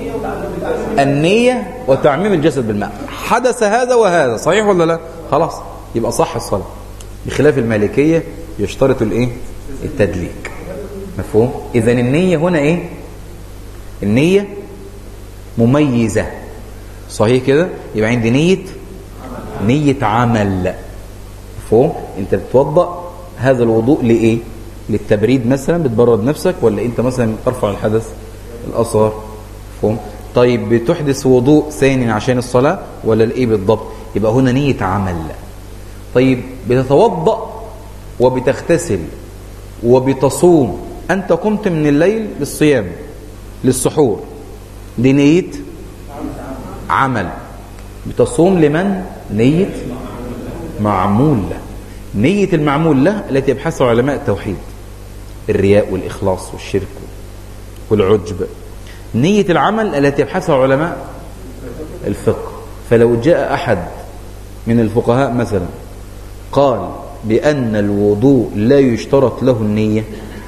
النية وتعميم الجسد بالماء، حدث هذا وهذا، صحيح ولا لا؟ خلاص يبقى صح الصلاة، بخلاف المالكية يشترط الإيه؟ التدليك. مفهوم؟ إذن النية هنا إيه؟ النية مميزة، صحيح كده؟ يبقى عندي نية نية عمل. مفهوم؟ أنت بتوضأ هذا الوضوء لإيه؟ للتبريد مثلا، بتبرد نفسك، ولا أنت مثلا ترفع الحدث الأصغر؟ مفهوم؟ طيب بتحدث وضوء ثاني عشان الصلاة ولا الإيه بالضبط؟ يبقى هنا نية عمل. طيب بتتوضأ وبتغتسل وبتصوم، أنت قمت من الليل للصيام للسحور، دي نية عمل. بتصوم لمن؟ نية معمول له. نية المعمول له التي يبحثها علماء التوحيد، الرياء والإخلاص والشرك والعجب. نية العمل التي يبحثها علماء الفقه. فلو جاء أحد من الفقهاء مثلا قال بأن الوضوء لا يشترط له النية،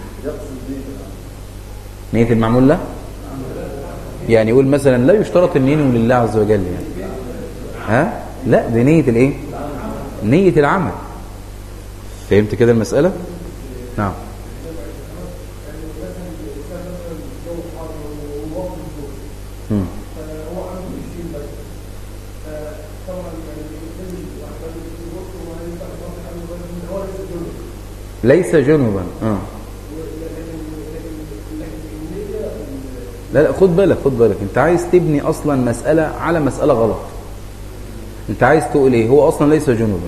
نية المعمول له، يعني يقول مثلا لا يشترط النية لله عز وجل، يعني ها؟ لا، دي نية الايه؟ نية العمل. فهمت كده المسألة؟ نعم. مم. ليس جنبا. اه لا لا، خد بالك خد بالك انت عايز تبني اصلا مسألة على مسألة غلط. انت عايز تقول ايه؟ هو اصلا ليس جنبا،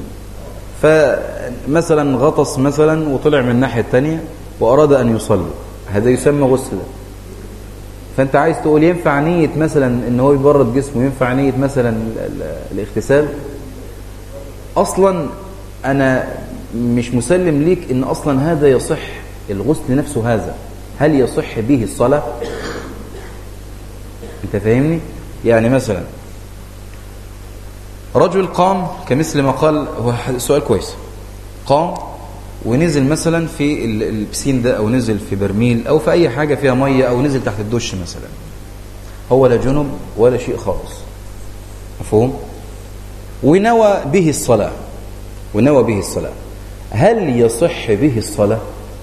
فمثلا غطس مثلا وطلع من الناحية التانية واراد ان يصلي، هذا يسمى غسل. فانت عايز تقول ينفع نية مثلا ان هو يبرد جسمه، ينفع نية مثلا الاغتسال؟ اصلا انا مش مسلم ليك ان اصلا هذا يصح، الغسل نفسه هذا هل يصح به الصلاة؟ انت فاهمني؟ يعني مثلا رجل قام كمثل ما قال، هو سؤال كويس، قام ونزل مثلا في البسين ده او نزل في برميل او في اي حاجة فيها مية او نزل تحت الدش مثلا، هو لا جنب ولا شيء خالص، مفهوم؟ ونوى به الصلاة ونوى به الصلاة، هل يصح به الصلاة؟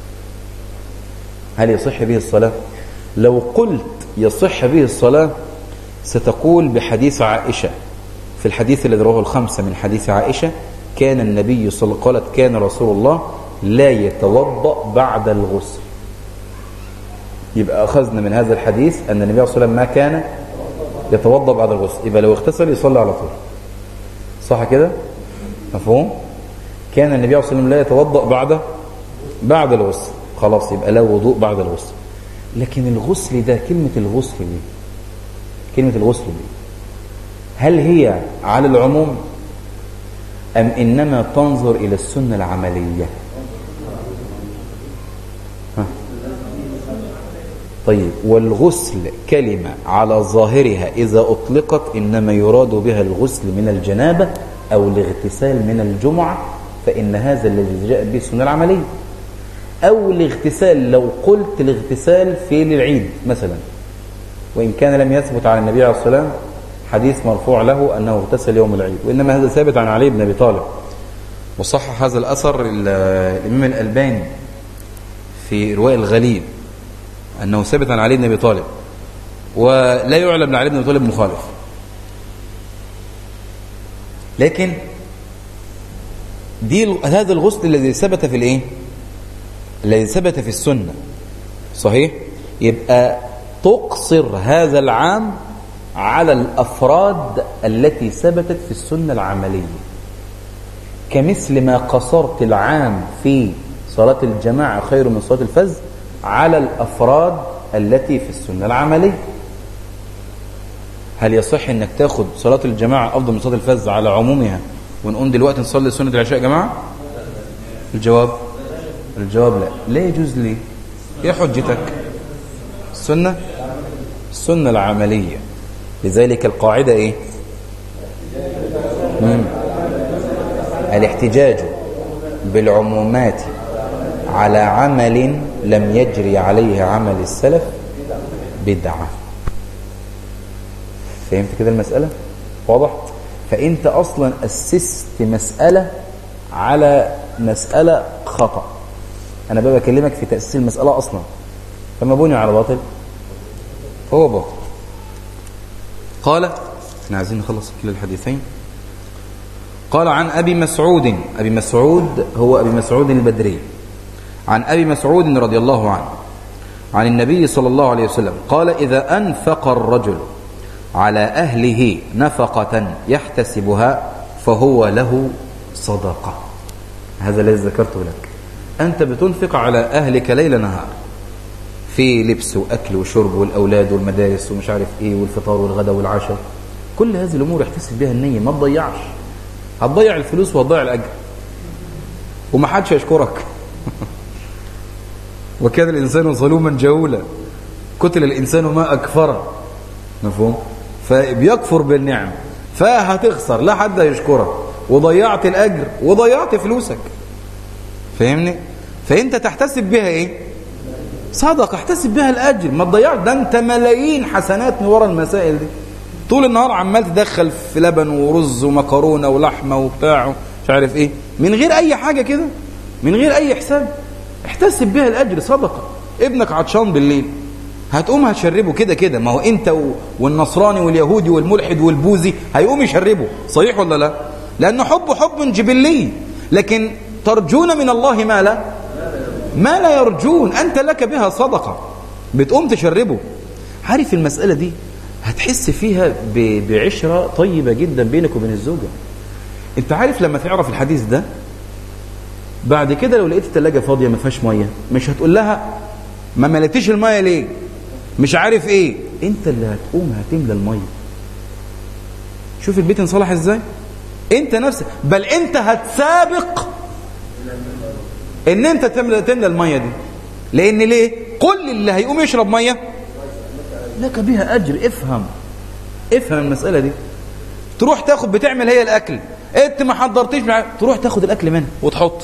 هل يصح به الصلاة؟ لو قلت يصح به الصلاة ستقول بحديث عائشة، في الحديث الذي رواه الخمسة من حديث عائشة، كان النبي صلى الله عليه وسلم، قالت كان رسول الله لا يتوضأ بعد الغسل. يبقى أخذنا من هذا الحديث أن النبي صلى الله عليه وسلم ما كان يتوضأ بعد الغسل، يبقى لو اغتسل يصلي على طول، صح كده؟ مفهوم؟ كان النبي صلى الله عليه وسلم لا يتوضأ بعد بعد الغسل، خلاص يبقى لا وضوء بعد الغسل. لكن الغسل ده، كلمة الغسل دي كلمة الغسل دي هل هي على العموم أم إنما تنظر إلى السنة العملية؟ ها. طيب، والغسل كلمة على ظاهرها إذا أطلقت إنما يراد بها الغسل من الجنابة أو الاغتسال من الجمعة، فإن هذا الذي جاء به السنة العملية. أو الاغتسال لو قلت الاغتسال في للعيد مثلا، وإن كان لم يثبت عن النبي عليه الصلاة والسلام حديث مرفوع له أنه اغتسل يوم العيد، وإنما هذا ثابت عن علي بن أبي طالب، وصحح هذا الأثر الإمام الألباني في رواء الغليل أنه ثابت عن علي بن أبي طالب، ولا يعلم لعلي بن أبي طالب مخالف. لكن دي هذا الغسل الذي ثبت في الايه؟ الذي ثبت في السنة، صحيح؟ يبقى تقصر هذا العام على الأفراد التي ثبتت في السنة العملية، كمثل ما قصرت العام في صلاة الجماعة خير من صلاة الفز على الأفراد التي في السنة العملية. هل يصح انك تاخد صلاة الجماعة أفضل من صلاة الفز على عمومها ونقوم دلوقتي نصلي سنة العشاء يا جماعة؟ الجواب الجواب لا. لا يجوز لي. ايه حجتك؟ السنة السنة العملية. لذلك القاعدة ايه؟ مم. الاحتجاج بالعمومات على عمل لم يجري عليه عمل السلف بدعة. فهمت كده المسألة؟ واضح؟ فانت اصلا اسست مسألة على مسألة خطأ. انا بقى بكلمك في تأسيس المسألة اصلا، فما بني على باطل هو باطل. قال احنا عايزين نخلص كل الحديثين. قال عن أبي مسعود، أبي مسعود هو أبي مسعود البدري، عن أبي مسعود رضي الله عنه عن النبي صلى الله عليه وسلم قال: إذا أنفق الرجل على أهله نفقة يحتسبها فهو له صدقة. هذا الذي ذكرته لك. أنت بتنفق على أهلك ليل نهار في لبس وأكل وشرب والأولاد والمدارس ومش عارف إيه والفطار والغداء والعشاء، كل هذه الأمور احتسب بها النية، ما تضيعش. هتضيع الفلوس وهتضيع الأجر ومحدش يشكرك. وكان الإنسان ظلوما جهولا قتل الإنسان ما أكفره. مفهوم؟ فبيكفر بالنعم فهتخسر، لا حد يشكرك، وضيعت الأجر وضيعت فلوسك. فاهمني؟ فأنت تحتسب بها إيه؟ صدقة، احتسب بها الأجر، ما تضيعش. ده أنت ملايين حسنات من وراء المسائل دي، طول النهار عمال تدخل في لبن ورز ومكرونة ولحمة وبتاع مش عارف إيه، من غير أي حاجة كده، من غير أي حساب. احتسب بها الأجر، صدقة. ابنك عطشان بالليل، هتقوم هتشربه كده كده، ما هو انت والنصراني واليهودي والملحد والبوذي هيقوم يشربه، صحيح ولا لا؟ لأنه حب حب جبلي، لكن ترجون من الله ما لا ما لا يرجون. أنت لك بها صدقة، بتقوم تشربه. عارف المسألة دي هتحس فيها بعشرة طيبة جدا بينك وبين الزوجة. انت عارف لما تعرف الحديث ده بعد كده، لو لقيت الثلاجة فاضية ما فيهاش مية، مش هتقول لها ما مليتيش المية ليه، مش عارف ايه، انت اللي هتقوم هتملى المية. شوف البيت انصلح ازاي، انت نفسك، بل انت هتسابق ان انت تملى تملى المية دي. لان ليه؟ كل اللي هيقوم يشرب مية لك بها اجر. افهم افهم المسألة دي. تروح تاخد، بتعمل هي الاكل، انت ما حضرتيش معاك، تروح تاخد الاكل منها وتحط،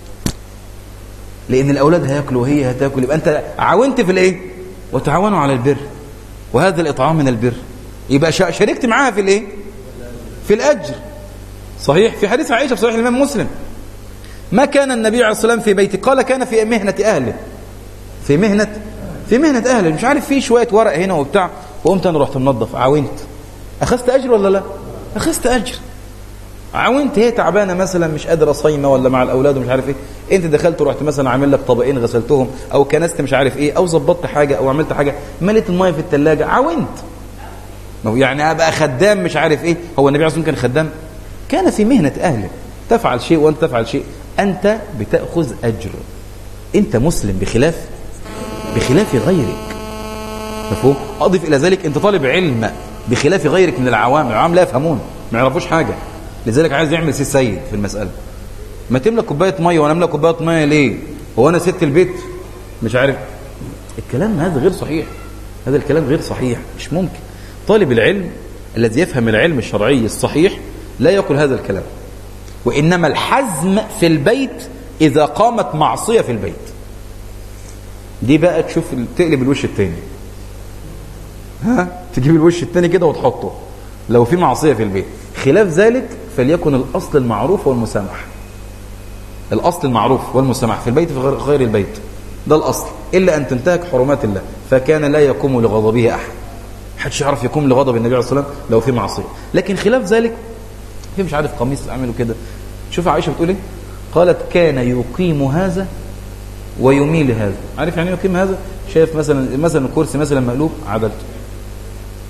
لان الاولاد هياكلوا وهي هتاكل، يبقى انت عاونت في الايه؟ وتعاونوا على البر، وهذا الاطعام من البر، يبقى شاركت معاها في الايه؟ في الاجر. صحيح في حديث عائشة في صحيح الامام مسلم: ما كان النبي عليه الصلاه والسلام في بيته، قال كان في مهنة اهله، في مهنة في مهنة اهله، مش عارف في شوية ورق هنا وبتاع، وقمت انا رحت منظف، عاونت، اخذت اجر ولا لا؟ اخذت اجر. عاونت، هي تعبانه مثلا مش قادره صايمه ولا مع الاولاد ومش عارف ايه، انت دخلت ورحت مثلا عامل لك طبقين غسلتهم، او كنست مش عارف ايه، او ظبطت حاجه، او عملت حاجه، مليت الميه في الثلاجه، عاونت. ما هو يعني ابقى خدام مش عارف ايه. هو النبي عليه الصلاه والسلام كان خدام؟ كان في مهنه اهله. تفعل شيء وانت تفعل شيء، انت بتاخذ اجر. انت مسلم بخلاف بخلاف غيرك. مفهوم؟ اضف الى ذلك انت طالب علم بخلاف غيرك من العوام. العوام لا يفهمون، ما يعرفوش حاجه، لذلك عايز يعمل سي سيد في المسألة. ما تملك كوباية مية، وانا املك كوباية مية ليه؟ هو انا ست البيت مش عارف. الكلام هذا غير صحيح، هذا الكلام غير صحيح، مش ممكن. طالب العلم الذي يفهم العلم الشرعي الصحيح لا يقول هذا الكلام. وإنما الحزم في البيت إذا قامت معصية في البيت، دي بقى تشوف تقلب الوش التاني، ها تجيب الوش التاني كده وتحطه لو في معصية في البيت. خلاف ذلك فليكن الأصل المعروف والمسامح. الأصل المعروف والمسامح في البيت في غير البيت، ده الأصل، إلا أن تنتهك حرمات الله. فكان لا يقوم لغضبه أحد، محدش يعرف يقوم لغضب النبي عليه الصلاة والسلام لو في معصية. لكن خلاف ذلك في مش عارف قميص عملوا كده. شوف عائشة بتقول ايه؟ قالت كان يقيم هذا ويميل هذا. عارف يعني يقيم هذا؟ شايف مثلا مثلا الكرسي مثلا مقلوب عدلته،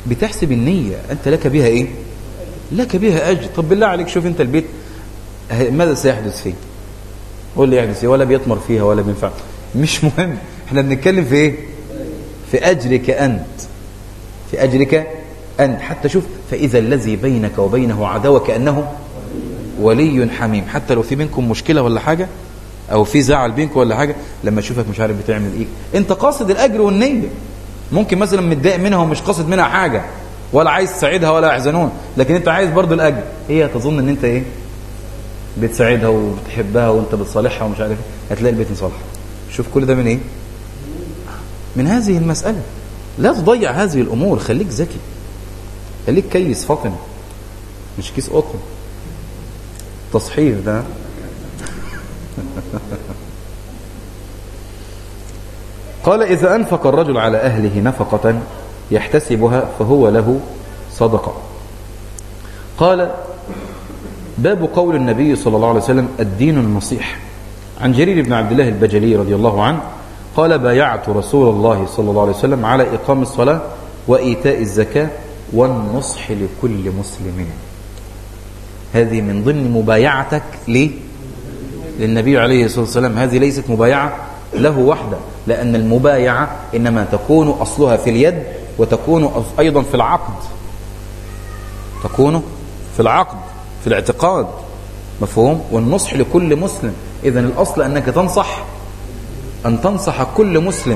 بتحسب النية، أنت لك بها إيه؟ لك بها أجر. طب بالله عليك شوف أنت البيت ماذا سيحدث فيه؟ قول لي يحدث فيه، ولا بيطمر فيها ولا بينفع، مش مهم. احنا بنتكلم في إيه؟ في أجرك أنت، في أجرك أنت. حتى شوف، فإذا الذي بينك وبينه عداوة كأنه ولي حميم. حتى لو في بينكم مشكلة ولا حاجة، أو في زعل بينكم ولا حاجة، لما أشوفك مش عارف بتعمل إيه، أنت قاصد الأجر والنية. ممكن مثلا متضايق منها ومش قاصد منها حاجة، ولا عايز تساعدها ولا يحزنون، لكن أنت عايز برضو الأجر. هي تظن أن أنت إيه؟ بتساعدها وبتحبها وأنت بتصالحها ومش عارف إيه، هتلاقي البيت انصلح. شوف كل ده من إيه؟ من هذه المسألة. لا تضيع هذه الأمور، خليك ذكي، خليك كيس فطن مش كيس قطن. تصحيح ده. قال إذا أنفق الرجل على أهله نفقة يحتسبها فهو له صدقة. قال باب قول النبي صلى الله عليه وسلم الدين النصيح. عن جرير بن عبد الله البجلي رضي الله عنه قال بايعت رسول الله صلى الله عليه وسلم على إقام الصلاة وإيتاء الزكاة والنصح لكل مسلم. هذه من ضمن مبايعتك ليه؟ للنبي عليه الصلاة والسلام. هذه ليست مبايعة له وحده، لأن المبايعة إنما تكون أصلها في اليد، وتكون أيضا في العقد، تكون في العقد في الاعتقاد، مفهوم؟ والنصح لكل مسلم. إذن الأصل أنك تنصح، أن تنصح كل مسلم.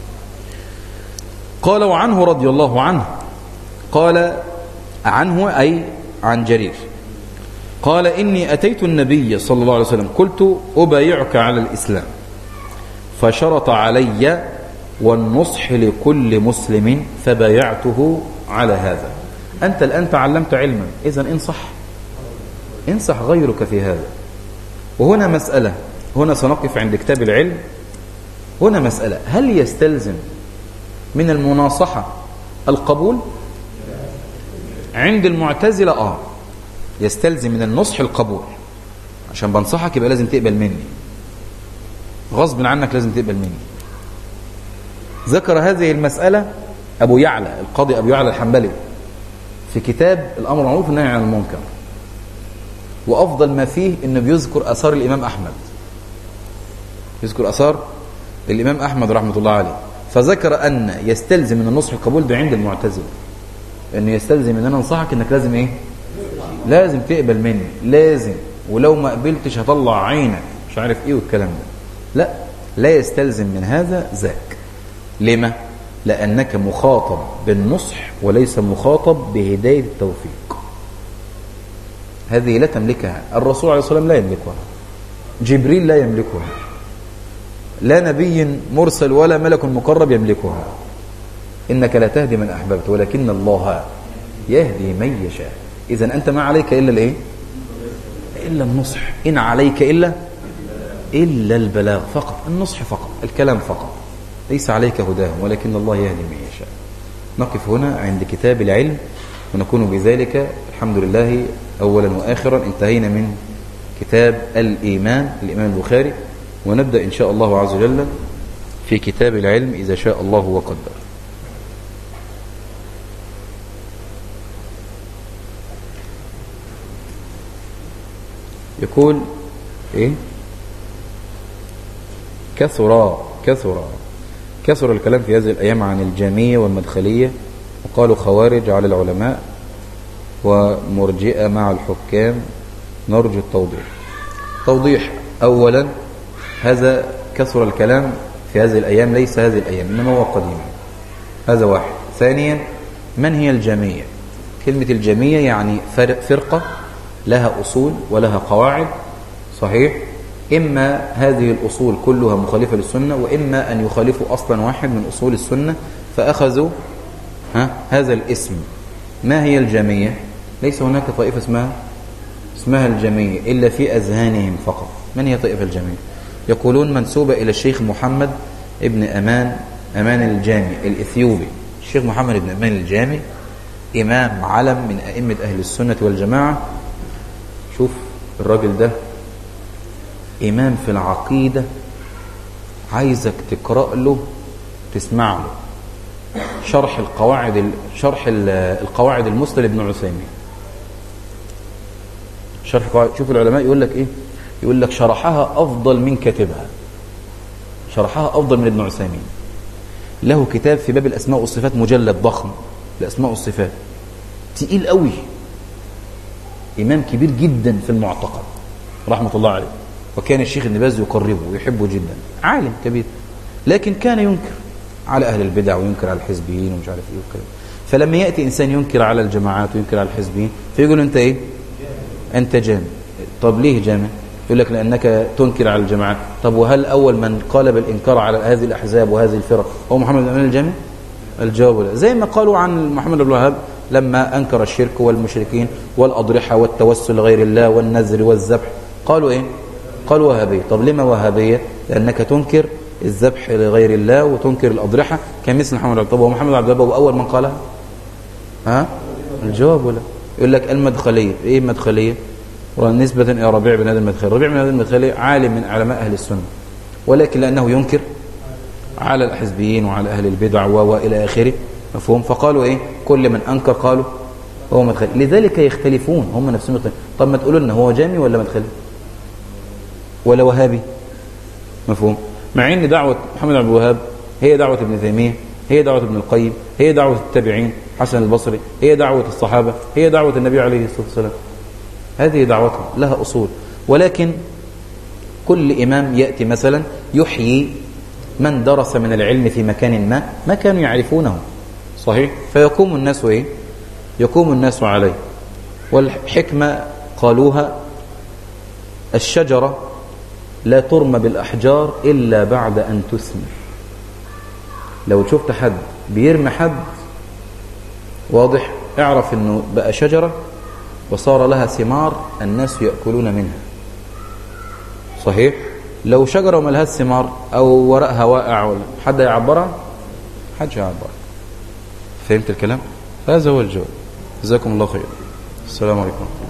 قال وعنه رضي الله عنه، قال عنه أي عن جرير، قال إني أتيت النبي صلى الله عليه وسلم قلت أبايعك على الإسلام فشرط علي والنصح لكل مسلم فبايعته على هذا. أنت الآن تعلمت علما، إذن انصح انصح غيرك في هذا. وهنا مسألة، هنا سنقف عند كتاب العلم. هنا مسألة، هل يستلزم من المناصحة القبول؟ عند المعتزلة آه يستلزم من النصح القبول. عشان بنصحك يبقى لازم تقبل مني، غصب عنك لازم تقبل مني. ذكر هذه المسألة أبو يعلى القاضي أبو يعلى الحنبلي في كتاب الأمر بالمعروف والنهي عن المنكر، وأفضل ما فيه إنه بيذكر أثار الإمام أحمد، يذكر أثار الإمام أحمد رحمة الله عليه. فذكر أن يستلزم من النصح القبول ده عند المعتزلة، إنه يستلزم إن أنا أنصحك إنك لازم إيه؟ لازم تقبل مني، لازم، ولو ما قبلتش هطلع عينك مش عارف إيه والكلام ده. لا، لا يستلزم من هذا ذاك. لما؟ لأنك مخاطب بالنصح وليس مخاطب بهداية التوفيق. هذه لا تملكها الرسول عليه الصلاة والسلام، لا يملكها، جبريل لا يملكها، لا نبي مرسل ولا ملك مقرب يملكها. إنك لا تهدي من أحببت ولكن الله يهدي من يشاء. إذن أنت ما عليك إلا الإيه؟ إلا النصح. إن عليك إلا إلا البلاغ فقط، النصح فقط، الكلام فقط، ليس عليك هداهم ولكن الله يهدي من يشاء. نقف هنا عند كتاب العلم، ونكون بذلك الحمد لله أولا وآخرا انتهينا من كتاب الإيمان الإمام البخاري، ونبدأ إن شاء الله عز وجل في كتاب العلم إذا شاء الله وقدر. يقول إيه؟ كثر كثر كثر الكلام في هذه الأيام عن الجامية والمدخلية، وقالوا خوارج على العلماء ومرجئة مع الحكام. نرجو التوضيح. توضيح أولا، هذا كثر الكلام في هذه الأيام ليس هذه الأيام، إنما هو قديما. هذا واحد. ثانيا، من هي الجامية؟ كلمة الجامية يعني فرقة لها أصول ولها قواعد، صحيح؟ إما هذه الأصول كلها مخالفة للسنة، وإما أن يخالفوا أصلا واحد من أصول السنة فأخذوا ها هذا الاسم. ما هي الجامية؟ ليس هناك طائفة اسمها اسمها الجامية إلا في أذهانهم فقط. من هي طائفة الجامية؟ يقولون منسوبة إلى الشيخ محمد ابن أمان أمان الجامي الإثيوبي. الشيخ محمد ابن أمان الجامي إمام علم من أئمة أهل السنة والجماعة. شوف الراجل ده إمام في العقيدة، عايزك تقرأ له تسمع له. شرح القواعد شرح القواعد المثلى لابن عثيمين. شرح القواعد، شوف العلماء يقول لك ايه، يقول لك شرحها افضل من كاتبها، شرحها افضل من ابن عثيمين. له كتاب في باب الاسماء والصفات مجلد ضخم، الاسماء والصفات تقيل قوي، امام كبير جدا في المعتقد رحمه الله عليه، وكان الشيخ ابن باز يقربه ويحبه جدا، عالم كبير، لكن كان ينكر على اهل البدع وينكر على الحزبيين ومش عارف ايه وكده. فلما ياتي انسان ينكر على الجماعات وينكر على الحزبيين فيقول انت ايه؟ انت جامع. طب ليه جامع؟ يقول لك لانك تنكر على الجماعات. طب وهل اول من قال بالانكار على هذه الاحزاب وهذه الفرق هو محمد بن امين الجامع؟ الجواب لا. زي ما قالوا عن محمد بن الوهاب لما انكر الشرك والمشركين والاضرحه والتوسل لغير الله والنذر والذبح، قالوا ايه؟ قالوا وهابيه. طب لما وهابيه؟ لانك تنكر الذبح لغير الله وتنكر الاضرحه كمثل محمد عبد. طب هو محمد عبد الوهاب هو اول من قالها؟ ها؟ الجواب لا. يقول لك المدخليه. ايه المدخليه؟ ونسبة إلى ربيع بن هادي المدخلي. ربيع بن هادي المدخلي عالم من علماء أهل السنة، ولكن لأنه ينكر على الحزبيين وعلى أهل البدع وإلى آخره، مفهوم؟ فقالوا إيه؟ كل من أنكر قالوا هو مدخلي، لذلك يختلفون هم نفسهم يختلفون. طب ما تقولوا لنا هو جامي ولا مدخلي ولا وهابي؟ مفهوم؟ مع ان دعوة محمد عبد الوهاب هي دعوة ابن تيمية، هي دعوة ابن القيم، هي دعوة التابعين حسن البصري، هي دعوة الصحابة، هي دعوة النبي عليه الصلاة والسلام. هذه دعوتهم لها أصول، ولكن كل إمام يأتي مثلا يحيي من درس من العلم في مكان ما ما كانوا يعرفونه، صحيح؟ فيقوم الناس إيه؟ يقوم الناس عليه. والحكمة قالوها الشجرة لا ترمى بالأحجار إلا بعد أن تثمر. لو شفت حد بيرمي حد واضح اعرف انه بقى شجرة وصار لها ثمار الناس يأكلون منها، صحيح؟ لو شجرة وما لها ثمار او ورقها واقع ولا حد يعبرها؟ حد يعبرها. فهمت الكلام؟ هذا هو الجواب. جزاكم الله خير. السلام عليكم.